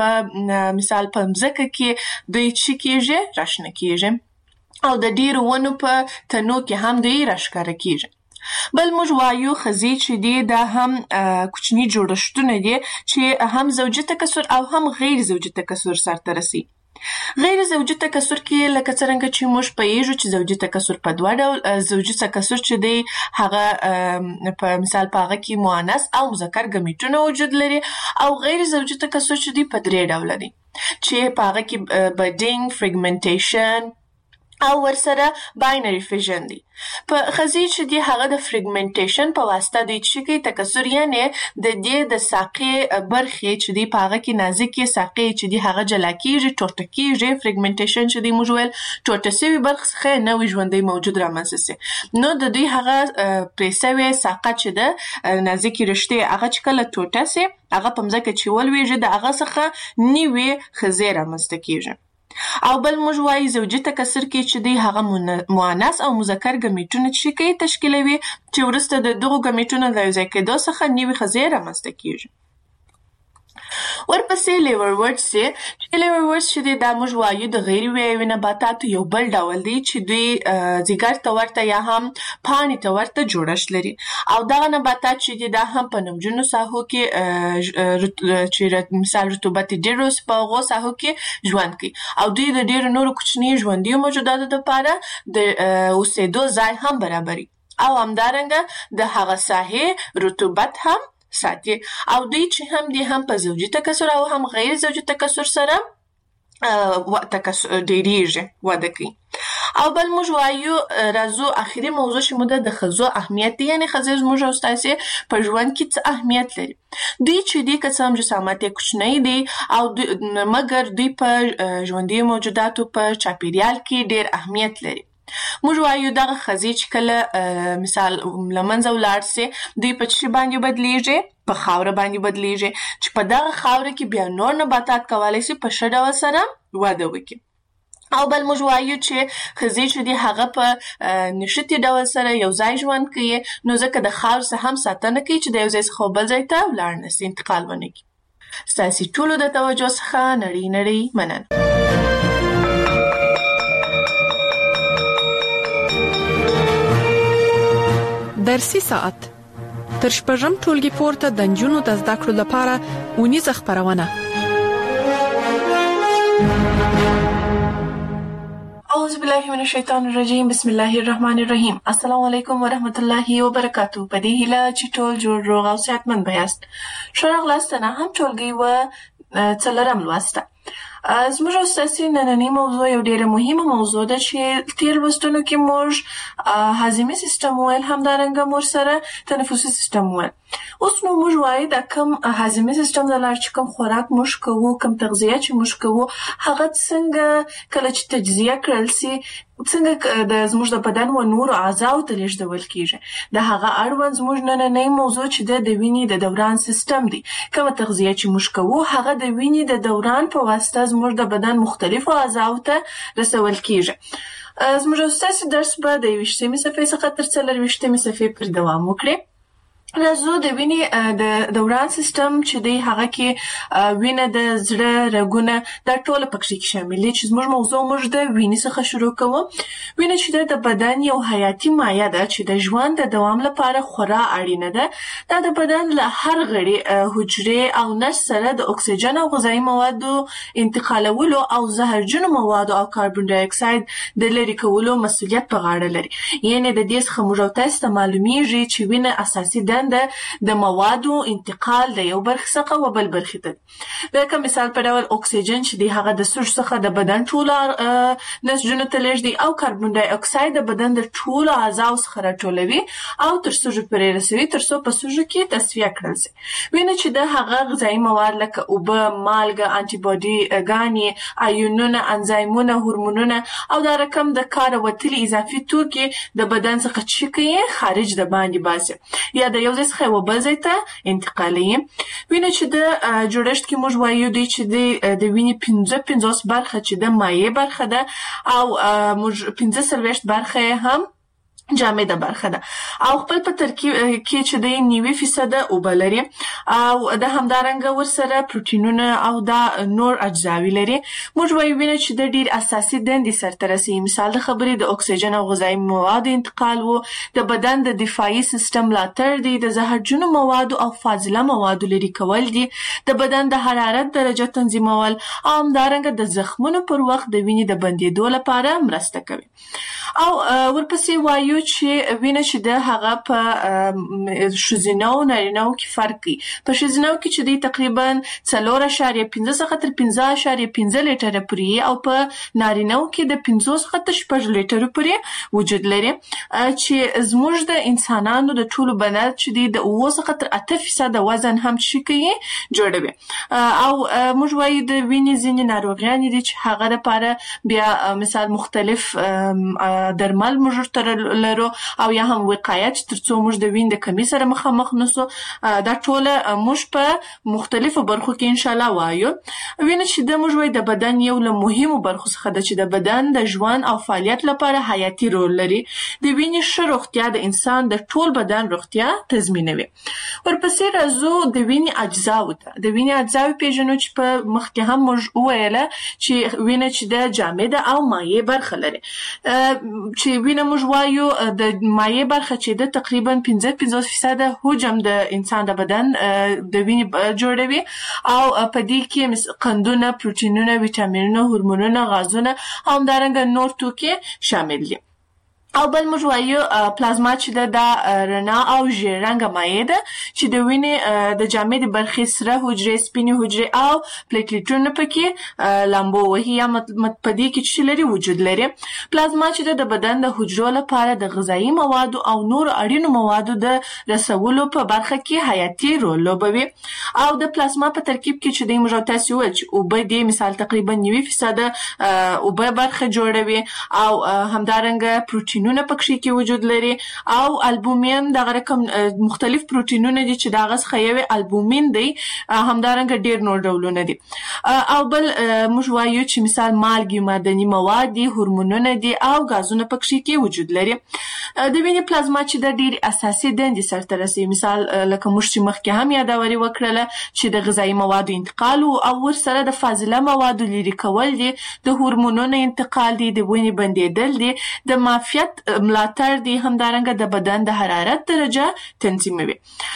Speaker 1: په مثال په مځکه کې دوی څه کیږي؟ راشنه کیږي او د ډېرو ونو په تنو کې هم دوی راښکاره کیږي. بل موږ وایو خزې چې دي دا هم کوچني جوړښتونه دي چې هم زوجي تکثر او هم غیر زوجي تکثر سرته رسي. غیر زوجي تکثر کې لکه څرنګه چې موږ پوهیږو چې زوجي تکثر په 2 ډول زوجي تکثر چې دی هغه په مثال په هغه کې مؤنث او مذکر ګمیټونه وجود لري او غیر زوجي تکثر چې دی په 3 ډوله دي چې په هغه کې بډینګ، فریګمنټیشن او ورسره باینري فیژن دی. په خزي چې دی هغه د فریګمنټیشن په واسطه دی چې کوي تکثر، یعنی د دې د ساقې برخې چې دی په هغه کې نازکې ساقې چې دی هغه جلا کېږي، ټوټه کېږي. فریګمنټیشن چې دی موږ ویل ټوټه سوي برخه څخه نوی ژوندی موجود رامنځته سي. نو د دوی هغه پرې سوې ساقه چې ده نازکې رشتې هغه چې کله ټوټه سي هغه په مځکه چې ولویږي د هغه څخه نوې خزې رامنځته کېږي. او بل موږ وایي زوجي تکثر کې چې دی هغه مؤنث او مذکر ګمیټونه چې کوي تشکیلوي چې وروسته د دغو ګمیټونو د یو ځای کېدو څخه نوې خزې رامنځته کېږي. ورپسې لیورورډز دی چې لیورورډز چې دی دا موږ وایو د غیر ویایي نباتاتو یو بل ډول دی چې دوی ځیګر ته ورته یا هم پاڼې ته ورته جوړښت لري. او دغه نباتات چې دی دا هم په نمجنو ساحو کې چې مثال رطوبت ډېر وي په هغو ساحو کې ژوند کوي او دوی د ډېرو نورو کوچنیو ژوندیو موجوداتو دپاره د اوسېدو ځای هم برابري او همدارنګه د هغه ساحې رطوبت هم ساتي. او دوی چې هم دی هم په زوجي تکثر او هم غیر زوجي تکثر سره ډېریږي، وده کوي. او بل موږ وایو راځو اخري موضوع چې موږ د ښځو اهمیت دی، یعنې ښځې زموږ او ستاسې په ژوند کې څه اهمیت لري. دوی چې دی که څه هم جسامت یې کوچنی دی او مګر دوی په ژوندیو موجوداتو په چاپیریال کې ډېر اهمیت لري. موږ وایو دغه خزې چې کله مثال له منځه ولاړ سي دوی په څه باندې بدلیږي؟ په خاوره باندې بدلیږي چې په دغه خاوره کې بیا نور نباتات کولی سي په ښه ډول سره وده وکړي. او بل موږ وایو چې خزې چې دی هغه په نښتي ډول سره یو ځای ژوند کوي، نو ځکه د خاورې څخه هم ساتنه کوي چې د یو ځای څخه بل ځای ته ولاړ نه سي، انتقال ونه کړي. ستاسې ټولو د توجه څخه نړۍ مننه.
Speaker 2: درسي ساعت تر شپږم ټولګي پورته د نجونو د زده کړو لپاره اونیزه خپرونه.
Speaker 1: اعوذ بالله من الشیطان الرجیم، بسم الله الرحمن الرحیم. السلام علیکم ورحمت الله وبرکاتو. په دې هیله چې ټول جوړ روغ او صحتمند بیاست. ښه راغلاست نهم ټولګي و څلورم لوسته. زموږ او ستاسې نننۍ موضوع یو ډېره مهمه موضوع ده چې تېر لوستونو کې موږ هاضمي سیستم وویل، همدارنګه موږ سره تنفسي سیستم وویل. اوس نو موږ وایو دا کوم هاضمي سیستم د لارې چې کوم خوراک موږ کوو، کوم تغذیه چې موږ کوو، هغه څنګه کله چې تجزیه کړل سي څنګه د زموږ د بدن و نورو اعضاو ته لیږدول کېږي. د هغه اړوند زموږ نننۍ موضوع چې د وینې د دوران سیستم دی. کومه تغذیه چې موږ کوو هغه د وینې د دوران په واسطه زموږ د بدن مختلفو اعضاو ته رسول کېږي. زموږ او ستاسې درس به د 21مې صفحې څخه تر 24مې صفحې پورې دوام وکړي. راځو د وینې د دوران سیستم چې دی هغه کې وینه د زړه رګونه دا ټوله پکې شامل دي چې زموږ موضوع موږ د وینې څخه شروع کوو. وینه چې د بدن یو حیاتي مایع ده چې د ژوند د دوام لپاره خورا اړینه ده. دا د بدن له هر غړي حجرې او نسج سره د اکسیجن او غذایي موادو انتقالولو او زهرجنو موادو او کاربن ډای اکساید د لرې کولو مسؤلیت په غاړه لري. یعنې د دې څخه موږ تاسو ته معلومیږي چې وینه اساسي د موادو انتقال د یو برخې څخه و بل برخې ته. لکه مثال په ډول اکسیجن چې دی هغه د سږو څخه د بدن ټولو نسجونو ته لیږدي او کاربن ډای اکساید د بدن د ټولو اعضاو څخه راټولوي او تر سږو پورې رسوي تر څو په سږو کې تصفیه کړل سي. وینه چې د هغه غذایي مواد لکه اوبه، مالګه، انټي باډي ګانې، آیونونه، انزایمونه، هورمونونه او دا رقم د کار وتلي اضافي توکي د بدن څخه چې کوي خارج د باندې باسي یا د یو ځای څخه یو بل ځای ته انتقالوي. وینه چې د جوړښت کې موږ وایو دی چې د وینې 50 برخه چې د مایع برخه ده او موږ 45 برخه هم جامده برخه ده او خپل په ترکیب کې چې د 90% اوبه لري او د همدارنګه ورسره پروتینونه او دا نور اجزاوي لري. موږ وایو وینه چې د ډیر اساسي دندې سرته رسي. مثال د خبرې د اکسیجن او غذایي موادو انتقال وو، د بدن د دفاعي سیستم ملاتړ دی، د زهرجنو موادو او فاضله موادو لرې کول دي، د بدن د حرارت درجه تنظیمول او همدارنګه د زخمونو پر وخت د وینې د بندېدو لپاره مرسته کوي. او ورپسې وایو وایو چې وینه چې د هغه په ښځینه او نارینه کې فرق کوي. په ښځینه کې چې دی تقریبا 4.5 څخه تر 5.5 لیټره پورې او په نارینه کې د 5 څخه تر 6 لیټره پورې وجود لري چې زموږ د انسانانو د ټولو بدن چې دی د 9 څخه تر 8% وزن هم شي کوي جوړوي. او موږ وایو د وینې ځینې ناروغیان دي چې هغه لپاره بیا مثال مختلف درمل موږ تر لرو او یا هم وقایه چې ترڅو موږ د وینې د کمی سره مخامخ نشو. دا ټول موږ په مختلفو برخو کې ان شاء الله وایو. وینه چې د موږ وایو د بدن یو له مهمو برخو څخه ده چې د بدن د ژوند او فعالیت لپاره حیاتي رول لري. د وینې ښه روغتیا د انسان د ټول بدن روغتیا تضمینوي. ورپسې راځو د وینې اجزاو ته. د وینې اجزاو پیژنو چې په مخکې هم موږ وویله چې وینه چې د جامده او مایع برخه لري. چې وینه موږ وایو د مایع برخه چې د تقریبا 50% حجم د انسان د بدن د وینې جوړوي او په دې کې قندونه، پروتینونه، ویټامینونه، هورمونونه، غازونه او همدارنګه نور توکي شامل دي. او بل موږ وایو پلازما چې د رڼا او ژیړ رنګه مایع ده چې د وینې د جامدې برخې سره حجرې، سپینې حجرې او پلیټلیټونه پکې لامبو وهي یا په دې کې چې لري وجود لري. پلازما چې د بدن د حجرو لپاره د غذایي موادو او نور اړینو موادو د رسولو په برخه کې حیاتي رول لوبوي. او د پلازما په ترکیب کې چې د موږ تاسو وایي چې اوبه دي مثال تقریبا 90% اوبه برخه جوړوي او همدارنګه پروتین پروتینونه پکې کې وجود لري او البومین دغه رقم مختلف پروتینونه دي چې دغه څخه یو البومین دی همدارنګه ډیر نور ډولونه دي. او بل موږ وایو چې مثال مالګې، معدني مواد دي، هورمونونه دي او غازونه پکې کې وجود لري. د وینې پلازما چې د ډیر اساسي دندې سرته رسوي مثال لکه موږ چې مخکې هم یادوري وکړله چې د غذایي موادو انتقال او ورسره د فاضله موادو لرې کول دي، د هورمونونو انتقال دي، د وینې بندیدل دي، د معافیت ملاتړ دي، همدارنګه د بدن د حرارت درجه تنظیموي.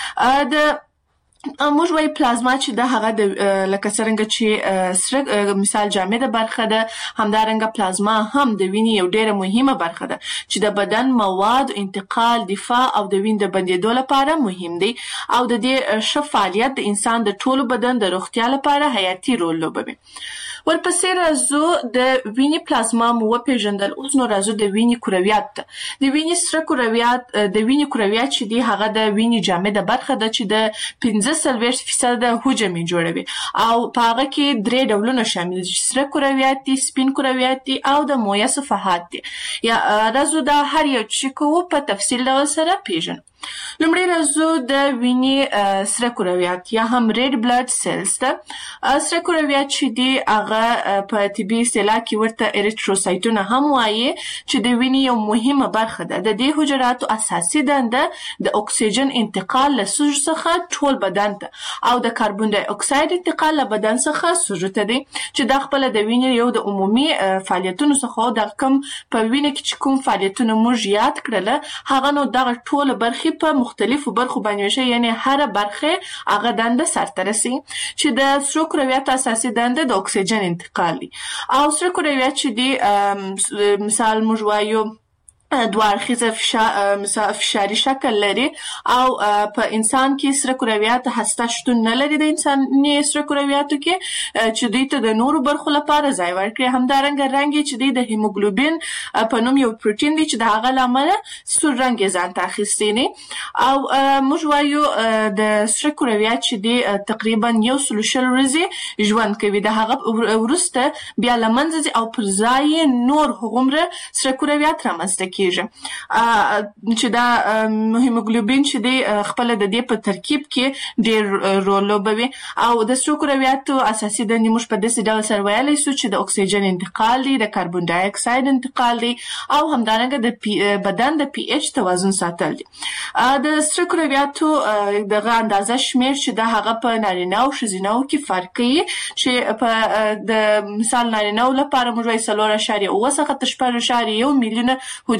Speaker 1: موږ وایي پلازما چې د هغه د لکه څرنګه چې سره مثال جامده برخه ده، همدارنګه پلازما هم د وینې یو ډیره مهمه برخه ده چې د بدن مواد انتقال، دفاع او د وینې د بندیدو لپاره مهم دی او د دې ښه فعالیت د انسان د ټولو بدن د روغتیا لپاره حیاتي رول لوبوي. ورپسې راځو د وینې پلازما مو وپیژندل. اوس نو راځو د وینې کرویات ته. د وینې سره کرویات د وینې کرویات چې دی هغه د وینې جامده برخه ده چې د 45% حجم جوړوي او په هغه کې 3 ډولونه شامل دي، سره کرویات دي، سپین کرویات دي او د مویه صفحات دي. یا راځو د هر یو چې کوو په تفصیل ډول سره پیژنو. لومړی راځو د وینې سره کرویات یا هم ریډ بلډ سیلز ته. سره کرویات چې دی هغه په طبي اصطلاح کې ورته اریتروسایتونه هم وایي چې د وینې یو مهمه برخه ده. د دې حجراتو اساسي دنده د اکسیجن انتقال له سږو څخه ټول بدن ته او د کاربن ډای اکساید انتقال له بدن څخه سږو ته دی چې دا خپل د وینې یو د عمومي فعالیتونو څخه د کوم په وینې کې کوم فعالیتونه موږ یاد کړل هغه نو دغه ټول برخې په مختلفو برخو باندې وشي، یعنی هر برخه هغه دنده سرته رسي چې د سره کرویات اساسي دنده د اکسیجن انتقال دي. او سره کرویات چې دی مثال موږ وایو دوه اړخیزه فشاري شکل لري او په انسان کې سره کرویات هسته شتون نه لري د انساني سره کرویاتو کې چې دوی ته د نورو برخو لپاره ځای ورکړي. همدارنګه رنګ چې دی د هیموګلوبین په نوم یو پروتین دی چې د هغه له امله سور رنګ یې ځان ته اخیستی دی. او موږ وایو د سره کرویات چې دی تقریبا 100 ورځې ژوند کوي، د هغه وروسته بیا له منځه ځي او پر ځای نور هغومره سره کرویات رامنځته کیږي چې دا هیموګلوبین چې دی خپل د دې په ترکیب کې ډیر رول لوبوي. او د سره کرویاتو اساسي دندې موږ په داسې ډول سره ویلی سو چې د اکسیجن انتقال دی، د کاربن ډای اکساید انتقال دی او همدارنګه د بدن د پی ایچ توازن ساتل دي. د سره کرویاتو دغه اندازه شمیر چې د هغه په نارینه او ښځینه کې فرق کوي چې په د مثال نارینه لپاره موږ وایي 4.9 څخه تر 6.1 میلیونه حجرې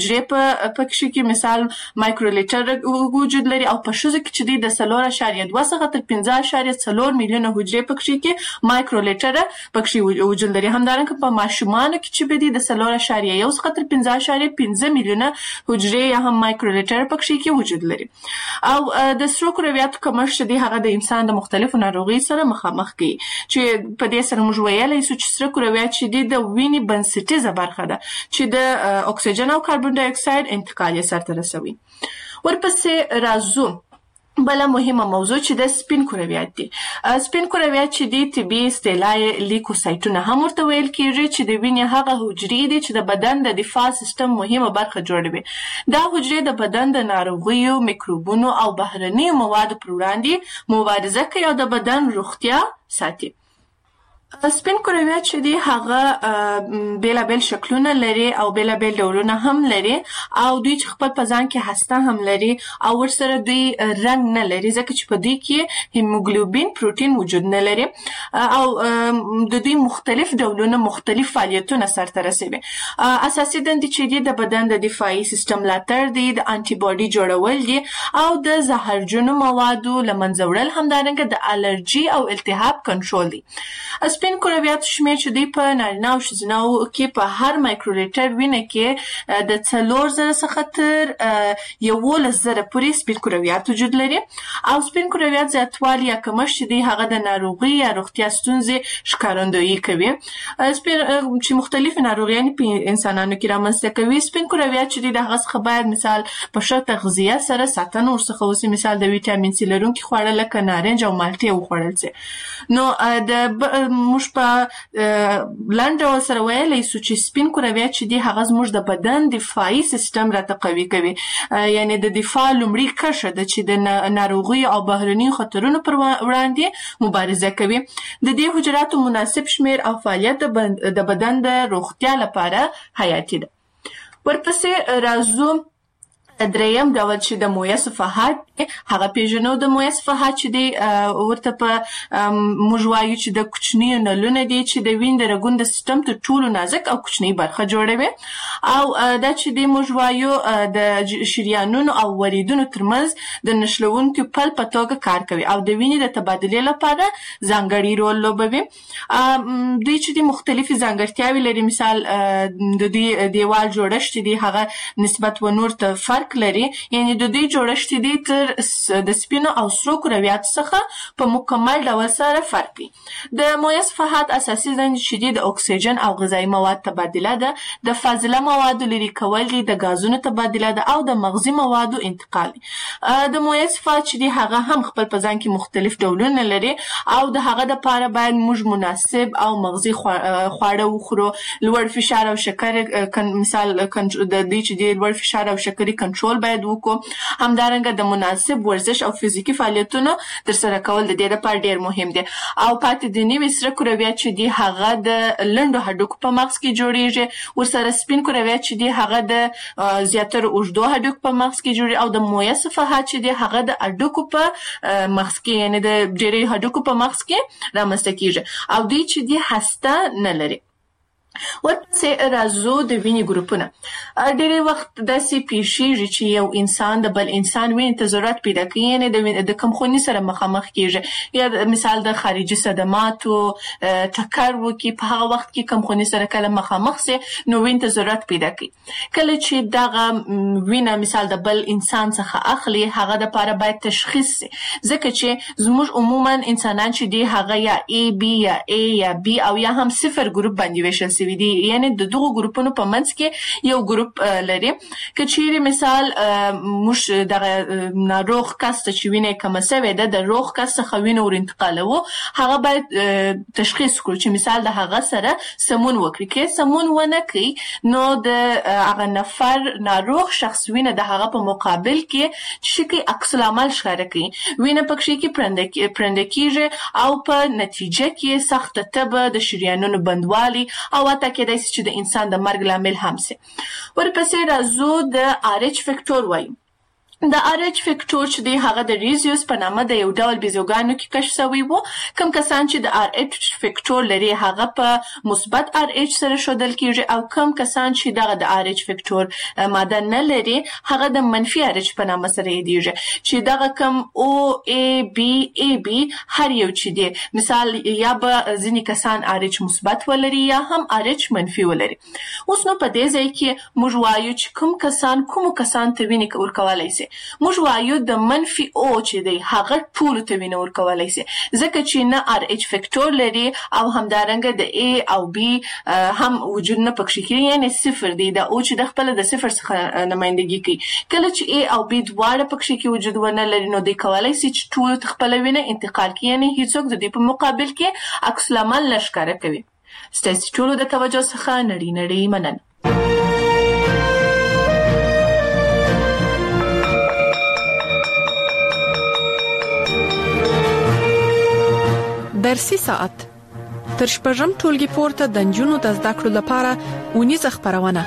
Speaker 1: حجرې پکې کې مثال مایکرولیټر وجود لري او په ښځو کې چې دی د 4.2 څخه تر 15.4 میلیونه حجرې پکې کې مایکرولیټر پکې وجود لري. همدارنګه په ماشومانو کې چې دی د 4.1 څخه تر 15.5 میلیونه حجرې یا هم مایکرولیټر پکې کې وجود لري. او د سرو کرویاتو کمښت دی هغه د انسان د مختلفو ناروغیو سره مخامخ کوي چې په دې سره موږ ویلی سو چې سره کرویات چې دی د وینې بنسټیزه برخه ده چې د اکسیجن او کاربن ډای اکساید انتقال یې سرته رسوي. ورپسې راځو بله مهمه موضوع چې د سپین کرویات دي. سپین کرویات چې دي طبي اصطلاح لیکوسایټونه هم ورته ویل کیږي چې د وینې هغه حجرې دي چې د بدن د دفاع سیستم مهمه برخه جوړوي. دا حجرې د بدن د ناروغیو، میکروبونو او بهرنیو موادو پر وړاندې مبارزه کوي او د بدن روغتیا ساتي. سپین کرویات چې دي هغه بیلابیل شکلونه لري او بیلابیل ډولونه هم لري او دوی چې خپل په ځان کې هسته هم لري او ورسره دوی رنګ نه لري ځکه چې په دوی کې هیموګلوبین پروتین وجود نه لري او د دوی مختلف ډولونه مختلف فعالیتونه سرته رسوي. اساسي دندې چې دي د بدن د دفاعي سیستم ملاتړ دي، د انټي باډي جوړول دي او د زهرجنو موادو له منځه وړل، همدارنګه د الرجي او التهاب کنټرول دي. سپین کرویات شمیر چې دی په نارینه او ښځینه کې په هر مایکرولیټر وینه کې د 4,000 څخه تر 11,000 پورې سپین کرویات وجود لري او سپین کرویات زیاتوالی یا کمښت چې دی هغه د ناروغي یا روغتیا ستونزې ښکارندویي کوي. چې مختلفې ناروغیانې په انسانانو کې رامنځته کوي. سپین کرویات چې دی د هغه څخه باید مثال په ښه تغذیه سره ساتنه ورڅخه وشي، مثال د ویټامین سي لرونکي خواړه لکه نارنج او مالټې وخوړل شي. نو د موږ په لنډ ډول سره ویلی سو چې سپین کرویات چې دي هغه زموږ د بدن دفاعي سیستم راته قوي کوي، یعنی د دفاع لومړی کرښه ده چې د ناروغیو او بهرنیو خطرونو پر وړاندې مبارزه کوي. د دې حجراتو مناسب شمیر او فعالیت د بدن د روغتیا لپاره حیاتي ده. ورپسې راځو دریم ډول چې د مویه صفحات هغه پیژنو. د مویه صفحات چې دی ورته په موږ وایو چې د کوچنیو نلونه دي چې د وینې د رګونو د سیستم تر ټولو نازک او کوچنی برخه جوړوي او دا چې دی موږ وایو د شریانونو او وریدونو ترمنځ د نښلونکو پل په توګه کار کوي او د وینې د تبادلې لپاره ځانګړی رول لوبوي. دوی چې دی مختلفې ځانګړتیاوې لري، مثال د دوی دیوال جوړښت دی هغه نسبت و نور ته فرق لري، یعنی د دوی جوړښت دی تر د سپینو او سرو کرویاتو څخه په مکمل ډول سره فرق کوي. د مویه صفحات اساسي دندې چې دي د اکسیجن او غذایي مواد تبادله ده، د فاضله موادو لرې کول دي، د غازونو تبادله ده او د مغذي موادو انتقال دي. د مویه صفحات چې دي هغه هم خپل په ځان کې مختلف ډولونه لري او د هغه دپاره باید موږ مناسب او مغذي خواړه وخورو. لوړ فشار او شکر مثال د دې چې دی لوړ فشار او شکرې کنټرول باید وکړو. همدارنګه د مناسب ورزش او فزیکي فعالیتونو ترسره کول د دې لپاره ډیر مهم دي. او پاتې د نوي سره کرویات چې دي هغه د لنډو هډوکو په مغز کې جوړیږي، ورسره سپین کرویات چې دي هغه د زیاتره اوږدو هډوکو په مغز کې جوړیږي او د مویه صفحات چې دي هغه د هډوکو په مغز کې، یعنی د ډیری هډوکو په مغز کې رامنځته کیږي او دوی چې دي هسته نه لري. ورپسې راځو د وینې ګروپونه. ډېری وخت داسې پیښیږي چې یو انسان د بل انسان وینې ته ضرورت پیدا کوي، یعنې د کمخوني سره مخامخ کیږي یا مثال د خارجي صدماتو ټکر وکړي، په هغه وخت کې کمخوني سره کله مخامخ سي نو وینې ته ضرورت پیدا کوي. کله چې دغه وینه مثال د بل انسان څخه اخلي هغه دپاره باید تشخیص سي، ځکه چې زموږ عموما انسانان چې دي هغه یا A B یا A یا B او یا هم صفر ګروپ باندې ویشل سوي دي، یعنی د دغو ګروپونو په منځ کې یو ګروپ لري. که چیرې مثال موږ دغه ناروغ کس ته چې وینه کمه سوې ده د روغ کس څخه وینه ور انتقالوو، هغه باید تشخیص کړو چې مثال د هغه سره سمون وکړي. که سمون ونه کړي نو د هغه نفر ناروغ شخص وینه د هغه په مقابل کې چې کوي عکس العمل ښکاره کوي، وینه پکې کې پرنده کیږي او په نتیجه کې سخته تبه، د شریانونو بندوالي او حتی کېدای شي چې د انسان د مرګ لامل هم سي. ورپسې راځو د RH فکټور وایو. د RH فیکټور چې دی هغه د ریزیوس په نامه د یو ډول بیزوګانو کې کشف شوی وو. کوم کسان چې د RH فیکټور لري هغه په مثبت RH سره ښودل کیږي او کوم کسان چې دغه د RH فیکټور ماده نه لري هغه د منفي RH په نامه سره یادیږي. چې دغه کوم OAB هر یو چې دی مثال یا به ځینې کسان RH مثبت ولري یا هم RH منفي ولري. اوس نو په دې ځای کې موږ وایو چې کوم کسان ته وینې ورکولی شي. موږ وایو د منفي او چې دی هغه ټولو ته وینه ورکولی شي ځکه چې نه RH فیکټور لري او همدارنګه د A او B هم وجود نه پکښې کوي یعنی صفر دی. د او چې د خپله د صفر څخه نمایندګي کوي. کله چې A او B دواړه پکښې کې وجود ونه لري نو دی کولی شي چې ټولو ته خپله وینه انتقال کړي یعنی هیڅوک د دې په مقابل کې عکس العمل نه ښکاره کوي. ستاسې ټولو د توجه څخه نړۍ مننه.
Speaker 2: درسي ساعت تر شپږم ټولګي پورته د نجونو د زده کړو لپاره اونیزه خپرونه.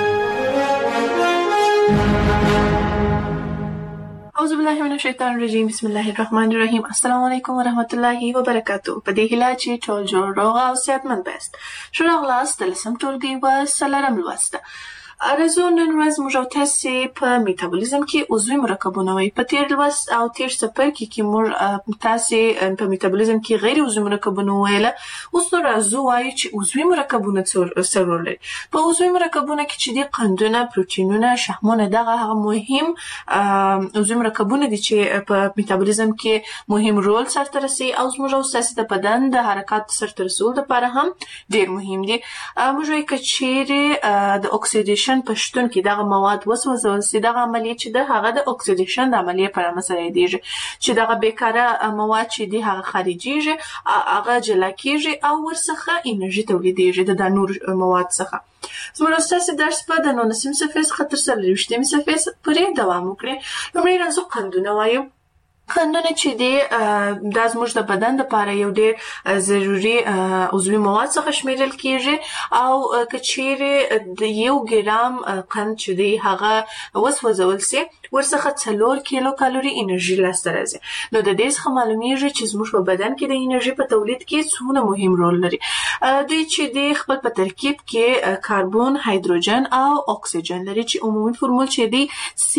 Speaker 1: اعوذ بالله من الشیطان الرجیم. بسم الله الرحمن الرحیم. السلام علیکم ورحمت الله وبرکاته. په دې هیله چې ټول جوړ روغ او صحتمند یاست. ښه راغلاست د لسم ټولګي و څلورم لوست. ارزو نن ورځ موږ تاسې په میتابولیزم کې عضوي مرکبونه وایي. په تیر لوست او تیر څپرکي کې موږ تاسې په میتابولیزم کې غیر عضوي مرکبونه وویله. اوس نو راځو وایو چې عضوي مرکبونه څه رول لري. په عضوي مرکبونه کې چې دي قندونه، پروټینونه، شحمونه دغه هغه مهم عضوي مرکبونه دي چې په میتابولیزم کې مهم رول سرته رسوي او زموږ او ستاسې د بدن د حرکاتو سرته رسولو لپاره هم ډېر مهم دي. موږ وایو که چیرې د اکسیډیشن په شتون کې دغه مواد وسوځول سي دغه عملیه چې د هغه د اکسیډیشن د عملیې په نامه سره یادیږي. چې دغه بیکاره مواد چې دي هغه خارجیږي هغه جلا کیږي او ورڅخه انرژي تولیدیږي د نور مواد څخه. زموږ ستاسې درس په د 19 صفحې څخه تر 23 صفحې پورې دوام وکړي. لومړی راځو قندونه وایو. قندونه چې دي دا زموږ د بدن لپاره یو ډېر ضروري عضوي مواد څخه شمیرل کیږي او که چیرې د 1 ګرام قند چې دی هغه وسوځول سي ورڅخه 4 کیلو کالوري انرژي لاسته راځي. نو د دې څخه معلومیږي چې زموږ په بدن کې د انرژي په تولید کې څومره مهم رول لري. دوی چې دی خپل په ترکیب کې کاربن، هایدروجن او اکسیجن لري چې عمومي فرمول چې دی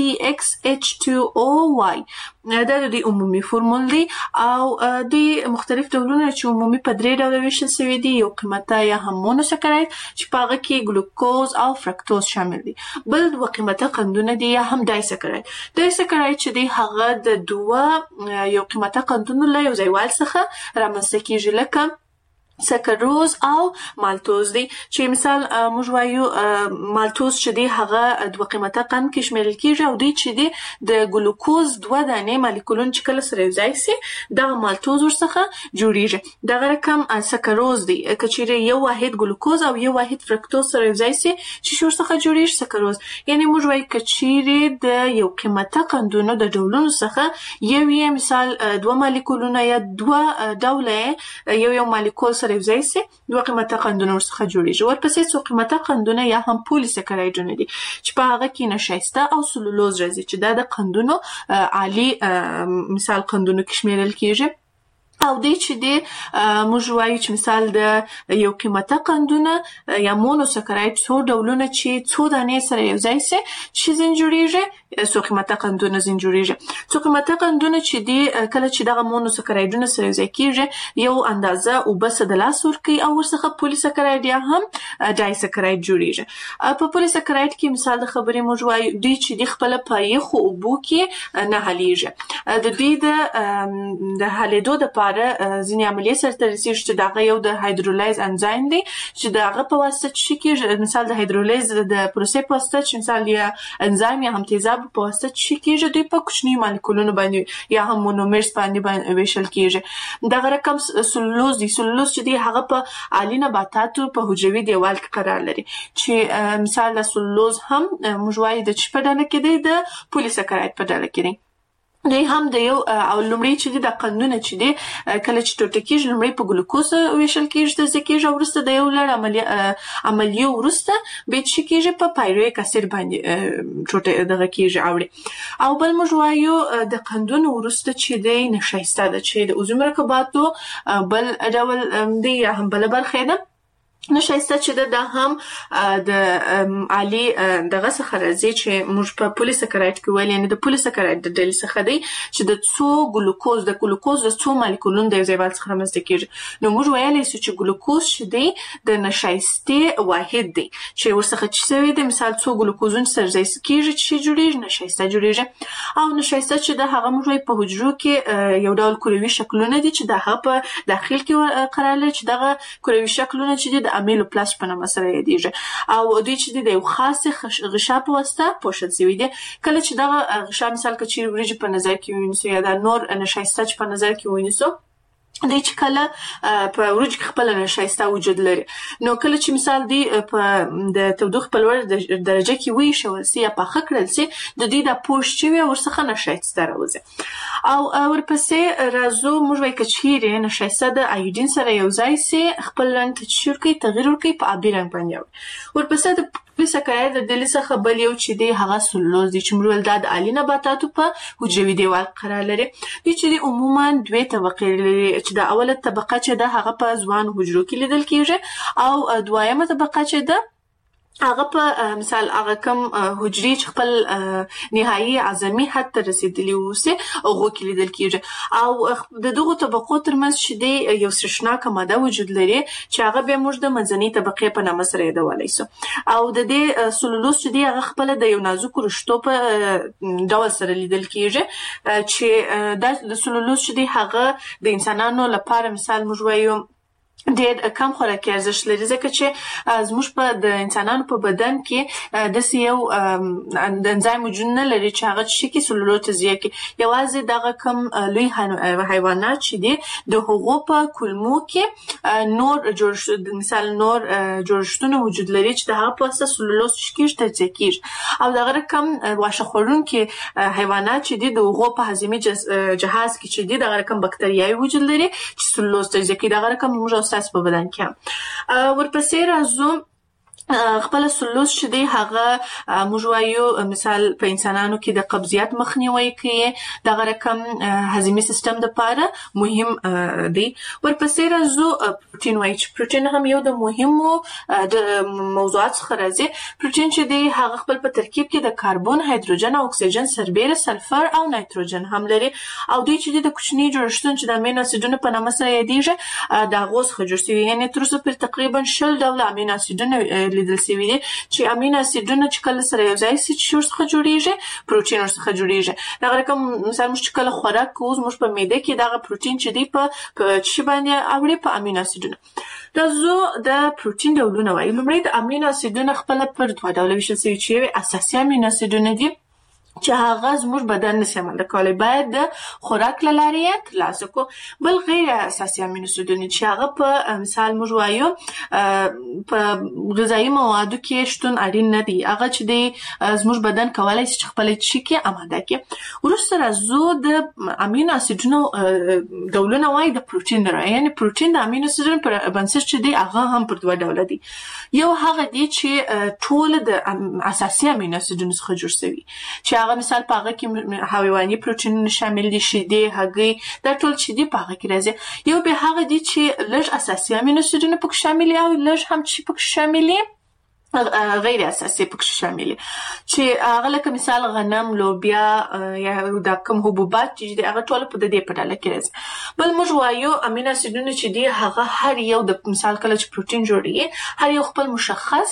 Speaker 1: CxH2OY دا د عمومي فرمول دی او دوی مختلف ډولونه چې عمومي په 3 ډوله ویشل شوي دي. یو قیمته یا هم مونوسکراید چې په هغه کې ګلوکوز او فرکتوز شامل دي. بل 2 قیمته قندونه دي یا هم ډایسکراید. ډایسکراید چې دی هغه د 2 یو قیمته قندونو له یو ځایوال څخه رامنځته کیږي لکه سکروز او مالتوز دی. چې مثال موږ وایو مالتوز چې دی هغه 2 قیمته قند کې شمیرل کیږي او دوی چې دی د ګلوکوز 2 دانې مالیکولونه چې کله سره یوځای سي دغه مالتوز ورڅخه جوړیږي. دغه رقم سکروز دی. که چیرې یو واحد ګلوکوز او یو واحد فرکتوز سره یوځای سي چې ورڅخه جوړیږي سکروز. یعنی موږ وایو که چیرې د یو قیمته قندونو د ډولونو څخه یو مثال 2 مالیکولونه یا 2 ډوله یو مالیکول سره یوځای سي 2 قیمته قندونه ورڅخه جوړیږي. ورپسې 2 قیمته قندونه یا هم پولیسکرایډونه دي چې په هغه کې نشایسته او سلولوز راځي چې دا د قندونو عالی مثال قندونو کې شمیرل کیږي. او دی چې دی موږ وایو چې مثال د یو قیمته قندونه یا مونوسکراید څو ډولونه چې څو دانې سره یوځای سي چې ځین جوړیږي څو قیمته قندونه ځین جوړیږي. څو قیمته قندونه چې دی کله چې دغه مونوسکرایډونه سره یوځای کیږي یو اندازه اوبه د لاس ورکوي او ورڅخه پولیسکراید یا هم ډایسکراید جوړیږي. په پولیسکراید کې مثال د خبرې موږ وایو دوی چې دی خپل په یخو اوبو کې نه حلیږي. د دوی د حلیدو د ځینې عملیې سرته رسیږي چې دغه یو د هایدرولایز انزایم دی چې دغه په واسطه چې کېږي مثال د هایدرولایز د پروسې په واسطه چې مثال یا انزایم یا هم تیزاب په واسطه چې کېږي دوی په کوچني مالیکولونو باندې یا هم مونومرز باندې ویشل کېږي. دغه رقم سلولوز دی. سلولوز چې دی هغه په عالی نباتاتو په حجروي دیوال کې قرار لري چې مثال د سلولوز هم موږ وایو د چې په ډله کې دی د پولیسکراید په ډله کې دی. دوی هم د یو او لومړی چې د قندونه چې دي کله چې ټوټه کېږي لومړی په ګلوکوز ویشل کېږي تجزیه کېږي او وروسته د یو لړ عملیو وروسته بیا چې کېږي په پایرویک اسید باندې ټوټه دغه کېږي اوړي او بل موږ وایو د قندونو وروسته چې دی نشایسته ده چې د عضوي مرکباتو بل ډول دی یا هم بله برخه ده نشایسته چې دا هم د عالی دغه څخه راځي چې موږ په پولیساکراید کې ویل یعنې د پولیساکراید د ډلې څخه دی چې د څو د ګلوکوز د څو مالیکولونو د یو ځای څخه رامنځته کېږي نو موږ ویلی سو چې ګلوکوز چې دی د نشایستې واحد دی چې ورڅخه چې شوی دی مثال څو ګلوکوزونه سره ځای کېږي چې جوړېږي نشایسته جوړېږي او نشایسته چې د هغه موږ په حجرو کې یو ډول کروي شکلونه دي چې د هغه په داخل کې قرار لري چې دغه کروي شکلونه چې دي د امیلوپلاست په نامه سره یادېږي او دوی چې د یو خاص غشا په واسطه پوښل شوي دي کله چې دغه غشا مثال که چیرې وریجې په نظر کې ونیسو یا د نور نشایسته چې په نظر کې ونیسو دی چې کله په وریجو کې خپله نشایسته وجود لري نو کله چې مثال دی په د تودوخې په لوړ درجه کې وایشول سي یا پاخه کړل سي د دوی دا پوښ چې وي ورڅخه نشایسته راوځي او ورپسې راځو موږ وایو که چیرې نشایسته د ایودین سره یو ځای سي خپل رنګ ته چې ورکوي تغیر ورکوي په آبي رنګ باندې اوړي ورپسې د پولیساکراید د ډلې څخه بل یو چې دی هغه سلولوز دی چې موږ ویل دا د عالي نباتاتو په حجروي دیوال قرار لري دوی چې دی عموما دوې طبقې لري چې د اوله طبقه چې ده هغه په ځوانو حجرو کې لیدل کېږي او دویمه طبقه چې ده هغه په مثال هغه کوم حجرې چې خپل نهایي عظمي حد ته رسیدلي اوسي هغو کې لیدل کېږي او د دغو طبقو ترمنځ چې دی یو سرشناکه ماده وجود لري چې هغه بیا موږ د منځنۍ طبقې په نامه سره یادولی سو او د دې سلولوز چې دی هغه خپله د یو نازکو رشتو په ډول سره لیدل کېږي چې دا د سلولوز چې دی هغه د انسانانو لپاره مثال موږ وایو ډېر کم خوراکي ارزښت لري ځکه چې زموږ په د انسانانو په بدن کې داسې یو د انزایم وجود نه لري چې هغه څه کې سلولوز تجزیه کړي یوازې دغه کم لوی حیوانات چې دي د هغو په کولمو کې نور مثال نور جوړښتونه وجود لري چې د هغه په واسطه سلولوز کېږي تجزیه کېږي او دغه رقم واښه خوړونکي حیوانات چې دي د هغو په هضمي جهاز کې چې دي دغه رقم بکتریاوې وجود لري چې سلولوز تجزیه کوي دغه رقم موږ په بدن کې ورپسې راځو خپل سلولوز چې دی هغه موږ وایو مثال په انسانانو کې د قبضیت مخنیوی کوي دغه رقم هضمي سیستم دپاره مهم دی ورپسې راځو پروټین وایي چې پروټین هم یو د مهمو د موضوعات څخه راځي پروټین چې دی هغه خپل په ترکیب کې د کاربن هایدروجن او اکسیجن سربیره سلفر او نایتروجن هم لري او دوی چې د کوچني جوړښتونه چې د امینو اسیدونو په نامه سره یادېږي د هغو څخه جوړ شوي یعنې تر اوسه پورې تقریبا 10 ډوله امینو اسیدونه لیدل شوي دي چې امینو اسیدونه چې کله سره یو ځای شي چې ورڅخه جوړېږي پروټین ورڅخه جوړېږي دغه رقم مثال موږ چې کله خوراک کوو زموږ په معده کې دغه پروټین چې دی په څه باندې اوړي په امینو اسیدونه راځو د پروټین ډولونه وایو لومړی د امینو اسیدونه خپله پر دوه ډوله ویشل شوي چې یو اساسي امینو اسیدونه دي چې هغه زموږ بدن نشي عمل کولی باید د خوراک له لارې یې ترلاسه کړو بل غیر اساسي امینو اسیدونه چې هغه په مثال موږ وایو په غذایي موادو کې شتون اړین نه دی هغه چې دی زموږ بدن کولی شي چې خپله څه کړي اماده کړي وروسته راځو د امینو اسیدونو ډولونه وایي د پروټین یعنې پروټین د امینو اسیدونو پر بنسټ چې دی هغه هم پر دوه ډوله دي یو هغه دی چې ټول د اساسي امینو اسیدونو څخه جوړ شوي چې هغه مثال په هغه کې حیواني پروټینونه شامل دي شیدې هګۍ دا ټول چې دي په هغه کې راځي یو بیا هغه دي چې لږ اساسي امینو اسیدونه پکې شامل دي او لږ هم چې پکې شامل دي غیر اساسي پکې شامل چې هغه لکه مثال غنم لوبیا یا د کوم حبوبات چې هغه ټول په دې په ډله کې راځي بل موږ وایو امینو اسیدونه چې دي هغه هر یو د مثال کله چې پروټین جوړیږي هر یو خپل مشخص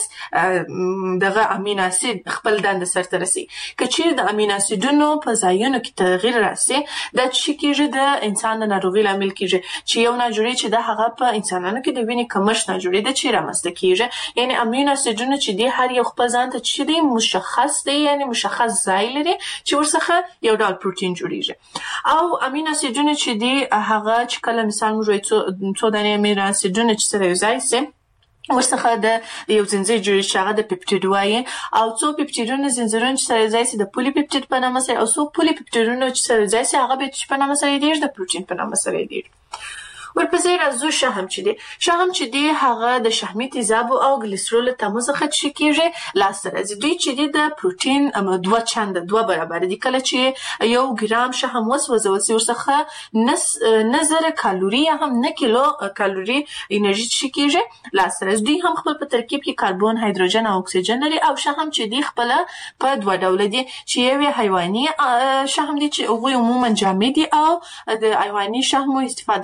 Speaker 1: دغه امینو اسید خپل دنده سرته رسي که چیرې د امینو اسیدونو په ځایونو کې تغیر راسي دا چې کېږي د انسان د ناروغۍ لامل کېږي چې یو ناجوړی چې د هغه په انسانانو کې د وینې کمښت ناجوړی ده چې رامنځته کېږي یعنې امینو اسیدونه چې دی هر یو خپل ځان ته چې دی مشخص دی یعنې مشخص ځای لري چې ورڅخه یو ډول پروټین جوړیږي او امینو اسیدونه چې دی هغه چې کله مثال موږ وایو څو دانې امینو اسیدونه چې سره یو ځای سي ورڅخه د یو زنځیر جوړ شي هغه د پپټیډ وایي او څو پپټیډونه زنځیرونه چې سره ځای سي د پولي پپټیډ په نامه سره او څو پولي پپټیډونه چې سره ځای سي هغه به په نامه سره یادېږي د پروټین په نامه سره یادېږي. ورپسې راځو شحم چې دی هغه د شحمي تیزابو او ګلیسرول تمو څخه چې کېږي لاسته راځي. دوی چې دی د پروټین دوه برابر دي. کله چې 1 ګرام شحم وسوځول سي ورڅخه نه زره کالوري هم 9 کیلو کالوري انرژي چې کېږي لاسته راځي. دوی هم خپل په ترکیب کې کاربن، هایدروجن او اکسیجن لري او شحم چې دی خپل په دوه ډول دي چې یو حیواني شحم دي چې هغوی عموما جامد دي او د حیواني شحمو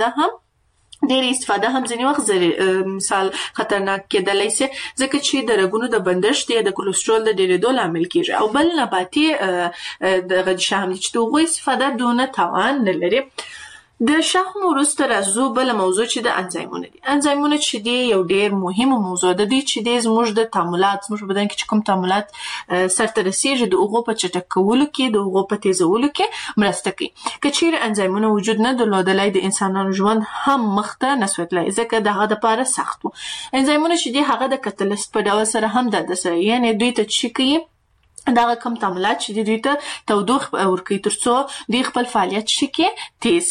Speaker 1: ډېر استفاده هم ځینې وخت مثال خطرناک کېدلی سي ځکه چې د رګونو د بندښت یا د کولېسترول د ډېرېدو لامل کېږي. او بل نباتي دغه شحم چې د هغوی استفاده دونه تاوان نه لري. د شحم وروسته راځو بله موضوع چې د انزایمونه دي. انزایمونه چې دی یو ډېر مهمه موضوع ده. دوی چې دی زموږ د تعاملات زموږ په بدن کې چې کوم تعاملات سرته رسېږي د هغو په چټک کولو کې د هغو په تیزولو کې مرسته کوي. که چیرې انزایمونه وجود نه درلودلی د انسانانو ژوند هم مخته نه سو تللی ځکه د هغه دپاره سخت و. انزایمونه چې دی هغه د کتلیست په ډول سره هم د سره یعنې دوی ته څه کوي دغه کم تعاملات چې دوی ته تودوخه ورکوي تر څو دوی خپل فعالیت کې تیز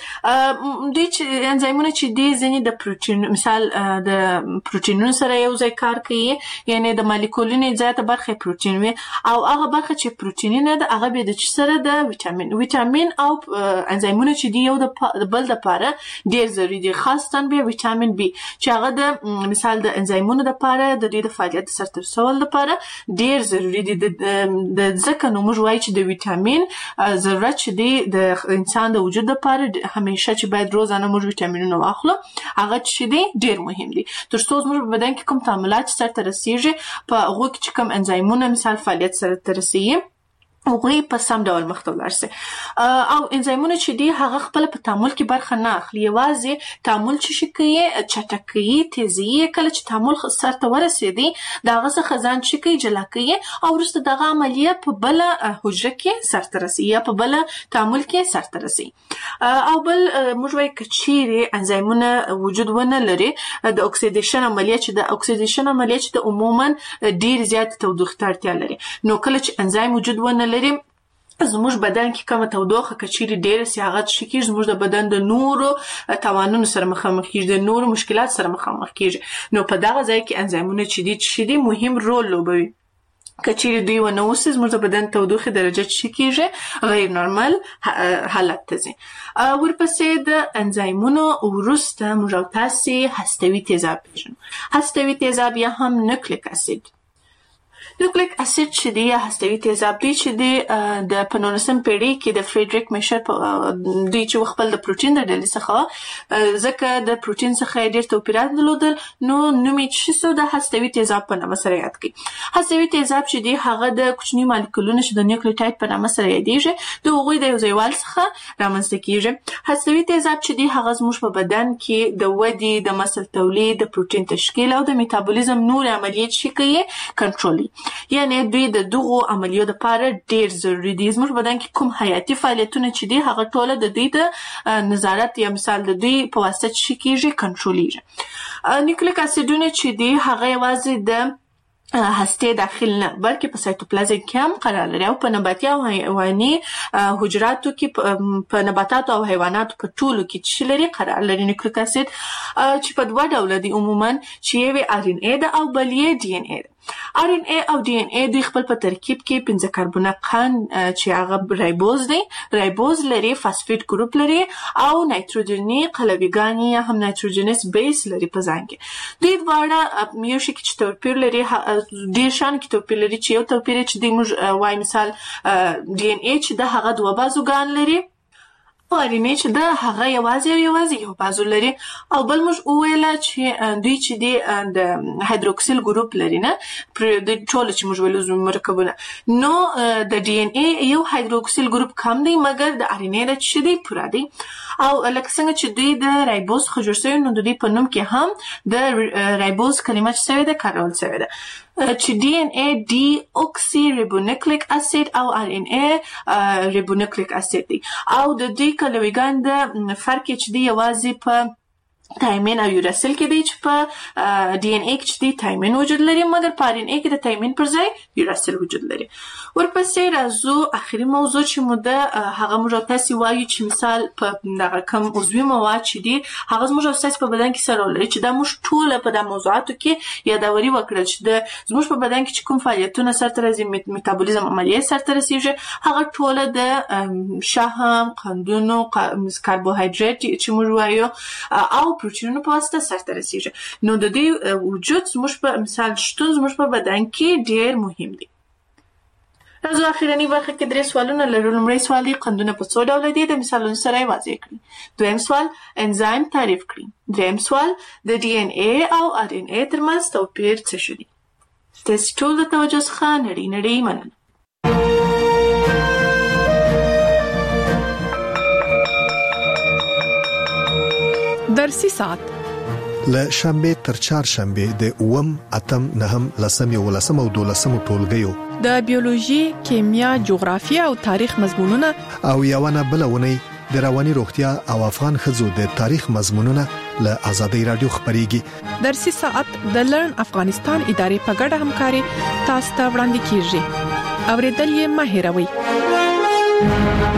Speaker 1: کړي. دوی چې انزایمونه چې دی ځینې د پروټین مثال د پروټینونو سره یو ځای کار کوي یعنې د مالیکولونو زیاته برخه پروټین وي او هغه برخه چې پروټین نه ده هغه به د چ سره د ویټامین او انزایمونه چې دی یو د بل لپاره ډیر ضروري دي خاصتا به ویټامین بي چې هغه د مثال د انزایمونو لپاره د دې د فعالیت سره ترسول لپاره ډیر ضروري دي. د ځکه نو موږ وایو چې د ویټامین ضرورت چې دی د انسان د وجود لپاره همیشه چې باید روزانه موږ ویټامینونه واخلو هغه چې دی ډیر مهم دي تر څو موږ په بدن کې کوم تعاملات سره رسیږي په هغه کې چې کوم انزایمونه مثال فعالیت سره ترسي هغوی په سم ډول مخته ولاړ سي. او انزایمونه چې دی هغه خپل په تعامل کې برخه نه اخلي یوازې تعامل چې کوي چټکوي تیزي کله چې تعامل سرته ورسېدي د هغه څخه ځان چې کوي جلا کوي او وروسته دغه عملیه په بل حجره کې سرته رسي یا په بل تعامل کې سرته رسي. او بل موږ وایو که چیرې انزایمونه وجود ونه لري د اکسیدیشن عملیه چې د اکسیدیشن عملیه چې د عموما ډیر زیات تودوخه ته اړتیا لري نو کله چې انزایم وجود ونه لري زموږ بدن کې کومه تودوخه کچيري ډېر سي هغه چې کېږي زموږ د بدن د نورو توانونو سره مخامخ کېږي د نورو مشکلات سره مخامخ کېږي نو په دغه ځای کې انزایمونه چې دي مهم رول لوبوي. کچيري دوی ونه اوسي زموږ د بدن تودوخه درجه چې کېږي غیر نورمال حالت ته ځي. ورپسې د انزایمونو وروسته موږ تاسو هستوي تیزاب پیژنو. هستوي تیزاب یا هم نیوکلیک اسید. نیوکلیک اسید چې دی هستوي تیزاب دی چې دی د 15 پیړۍ کې د فریډریک میشر دوی چې خپل د پروټین د ډلې څخه ځکه د پروټین څخه ډېر توپیرات درلودل نو نوم یې چې سو د هستوي تیزاب په نامه سره یاد کړي. هستوي تیزاب چې دی هغه د کوچني مالیکولونو چې د نیوکلیوټاید په نامه سره یادېږي د هغوی د یو ځایوال څخه رامنځته کېږي. هستوي تیزاب چې دی هغه زموږ په بدن کې د ودې د مسل تولید د پروټین تشکیل او د میتابولیزم نور عملیات چې کوي کنټرول یعنی دوی د دغو عملیو لپاره ډیر ضروری دي. زموږ بدن کې کوم حیاتي فعالیتونه چې دي هغه ټول د دوی د نظارت یا مثال د دوی په واسطه چې کېږي کنټرولېږي. نیوکلیک اسیدونه چې دي هغه یوازې د هسته داخل نه بلکې په سایتوپلازم کې هم قرار لري او په نباتي او حیواني حجراتو کې په نباتاتو او حیواناتو په ټولو کې چې لري قرار لري. نیوکلیک اسید چې په دوه ډول دي عموما چې یو آر ان اے ده او بل یې ډي ان اے ده. آر ان اے او ډي ان اے دوی خپل په ترکیب کې 15 کاربونه قند چې هغه رایبوز دی رایبوز لري فاسفیټ ګروپ لري او نایتروجني قلبیګانی یا هم نایتروجنس بیس لري په ځان کې. دوی دواړه یو شي چې توپیر لري ډیر شان کې توپیر لري چې یو توپیر چې د موږ وای مثال ډي ان اے چې د هغه دوه بازوګان لري او آر ان اے چې د هغه یوازې یو بازو لري او بل موږ وویل چې دوی چې د هایدروکسیل ګروپ لري نه د ټول چې موږ ویلو مرکبونه نو د ډي ان اے یو هایدروکسیل ګروپ کم دی مګر د آر ان اے چې دی پورا دی او لکه څنګه چې دوی د رایبوز څخه جوړ شوی نو د دوی په نوم کې هم د رایبوز کلمه چې شوی ده کارول شوی ده چې ډي ان اے ډي اوکسي ریبونیوکلیک اسید او آر ان اے ریبونیوکلیک اسید دی او د دوی کلویګان د فرق چې دی یوازې په تایمین او یوراسیل کې دی چې په ډي ان اي کې چې تایمین وجود لري، مګر په ار ان اي کې د تایمین پر ځای یوراسیل وجود لري. ورپسې راځو اخري موضوع چې موږ هغه موږ تاسو وایو چې مثال په دغه کم عضوي مواد چې دي هغه موږ تاسو په بدن کې سره لري چې دا موږ ټول په د موضوعاتو کې یادوري وکړل چې د زموږ په بدن کې چې کوم فعالیتونه سره راځي، میتابولیزم عملیه سره رسیږي، هغه ټول د شحم، قندونو، کاربوهایډریټ چې موږ وایو او پروتینونو په واسطه سرته رسیږي. نو د دې وجود زموږ په مثال شتون زموږ په بدن کې ډېر مهم دی. راځو اخرنی برخه کې 3 سوالونه لرو. لومړی سوال دی قندونه په څو ډول دي، د مثالونو سره یې واضح کړئ. دویم سوال انزایم تعریف کړئ. دریم سوال د ډي ان اي او ار ان اي ترمنځ توپیر څه شو دی. تاسو ټول د توجه څخه نړۍ مننه.
Speaker 2: درسي ساعت
Speaker 3: له شنبه تر چهارشنبه د 8، 8، 9، 10 او 12 ټولګیو
Speaker 2: د بیولوژي، کیمیا، جغرافیه او تاریخ مضمونونه
Speaker 3: او یوونه بلونه د رواني روغتیا او افغان خزو د تاریخ مضمونونه له آزادۍ رادیو خبريږي.
Speaker 2: درسي ساعت د لرن افغانستان ادارې په ګډه همکاري تاسو ته وړاندې کیږي. اوریدل یې مه هېروئ.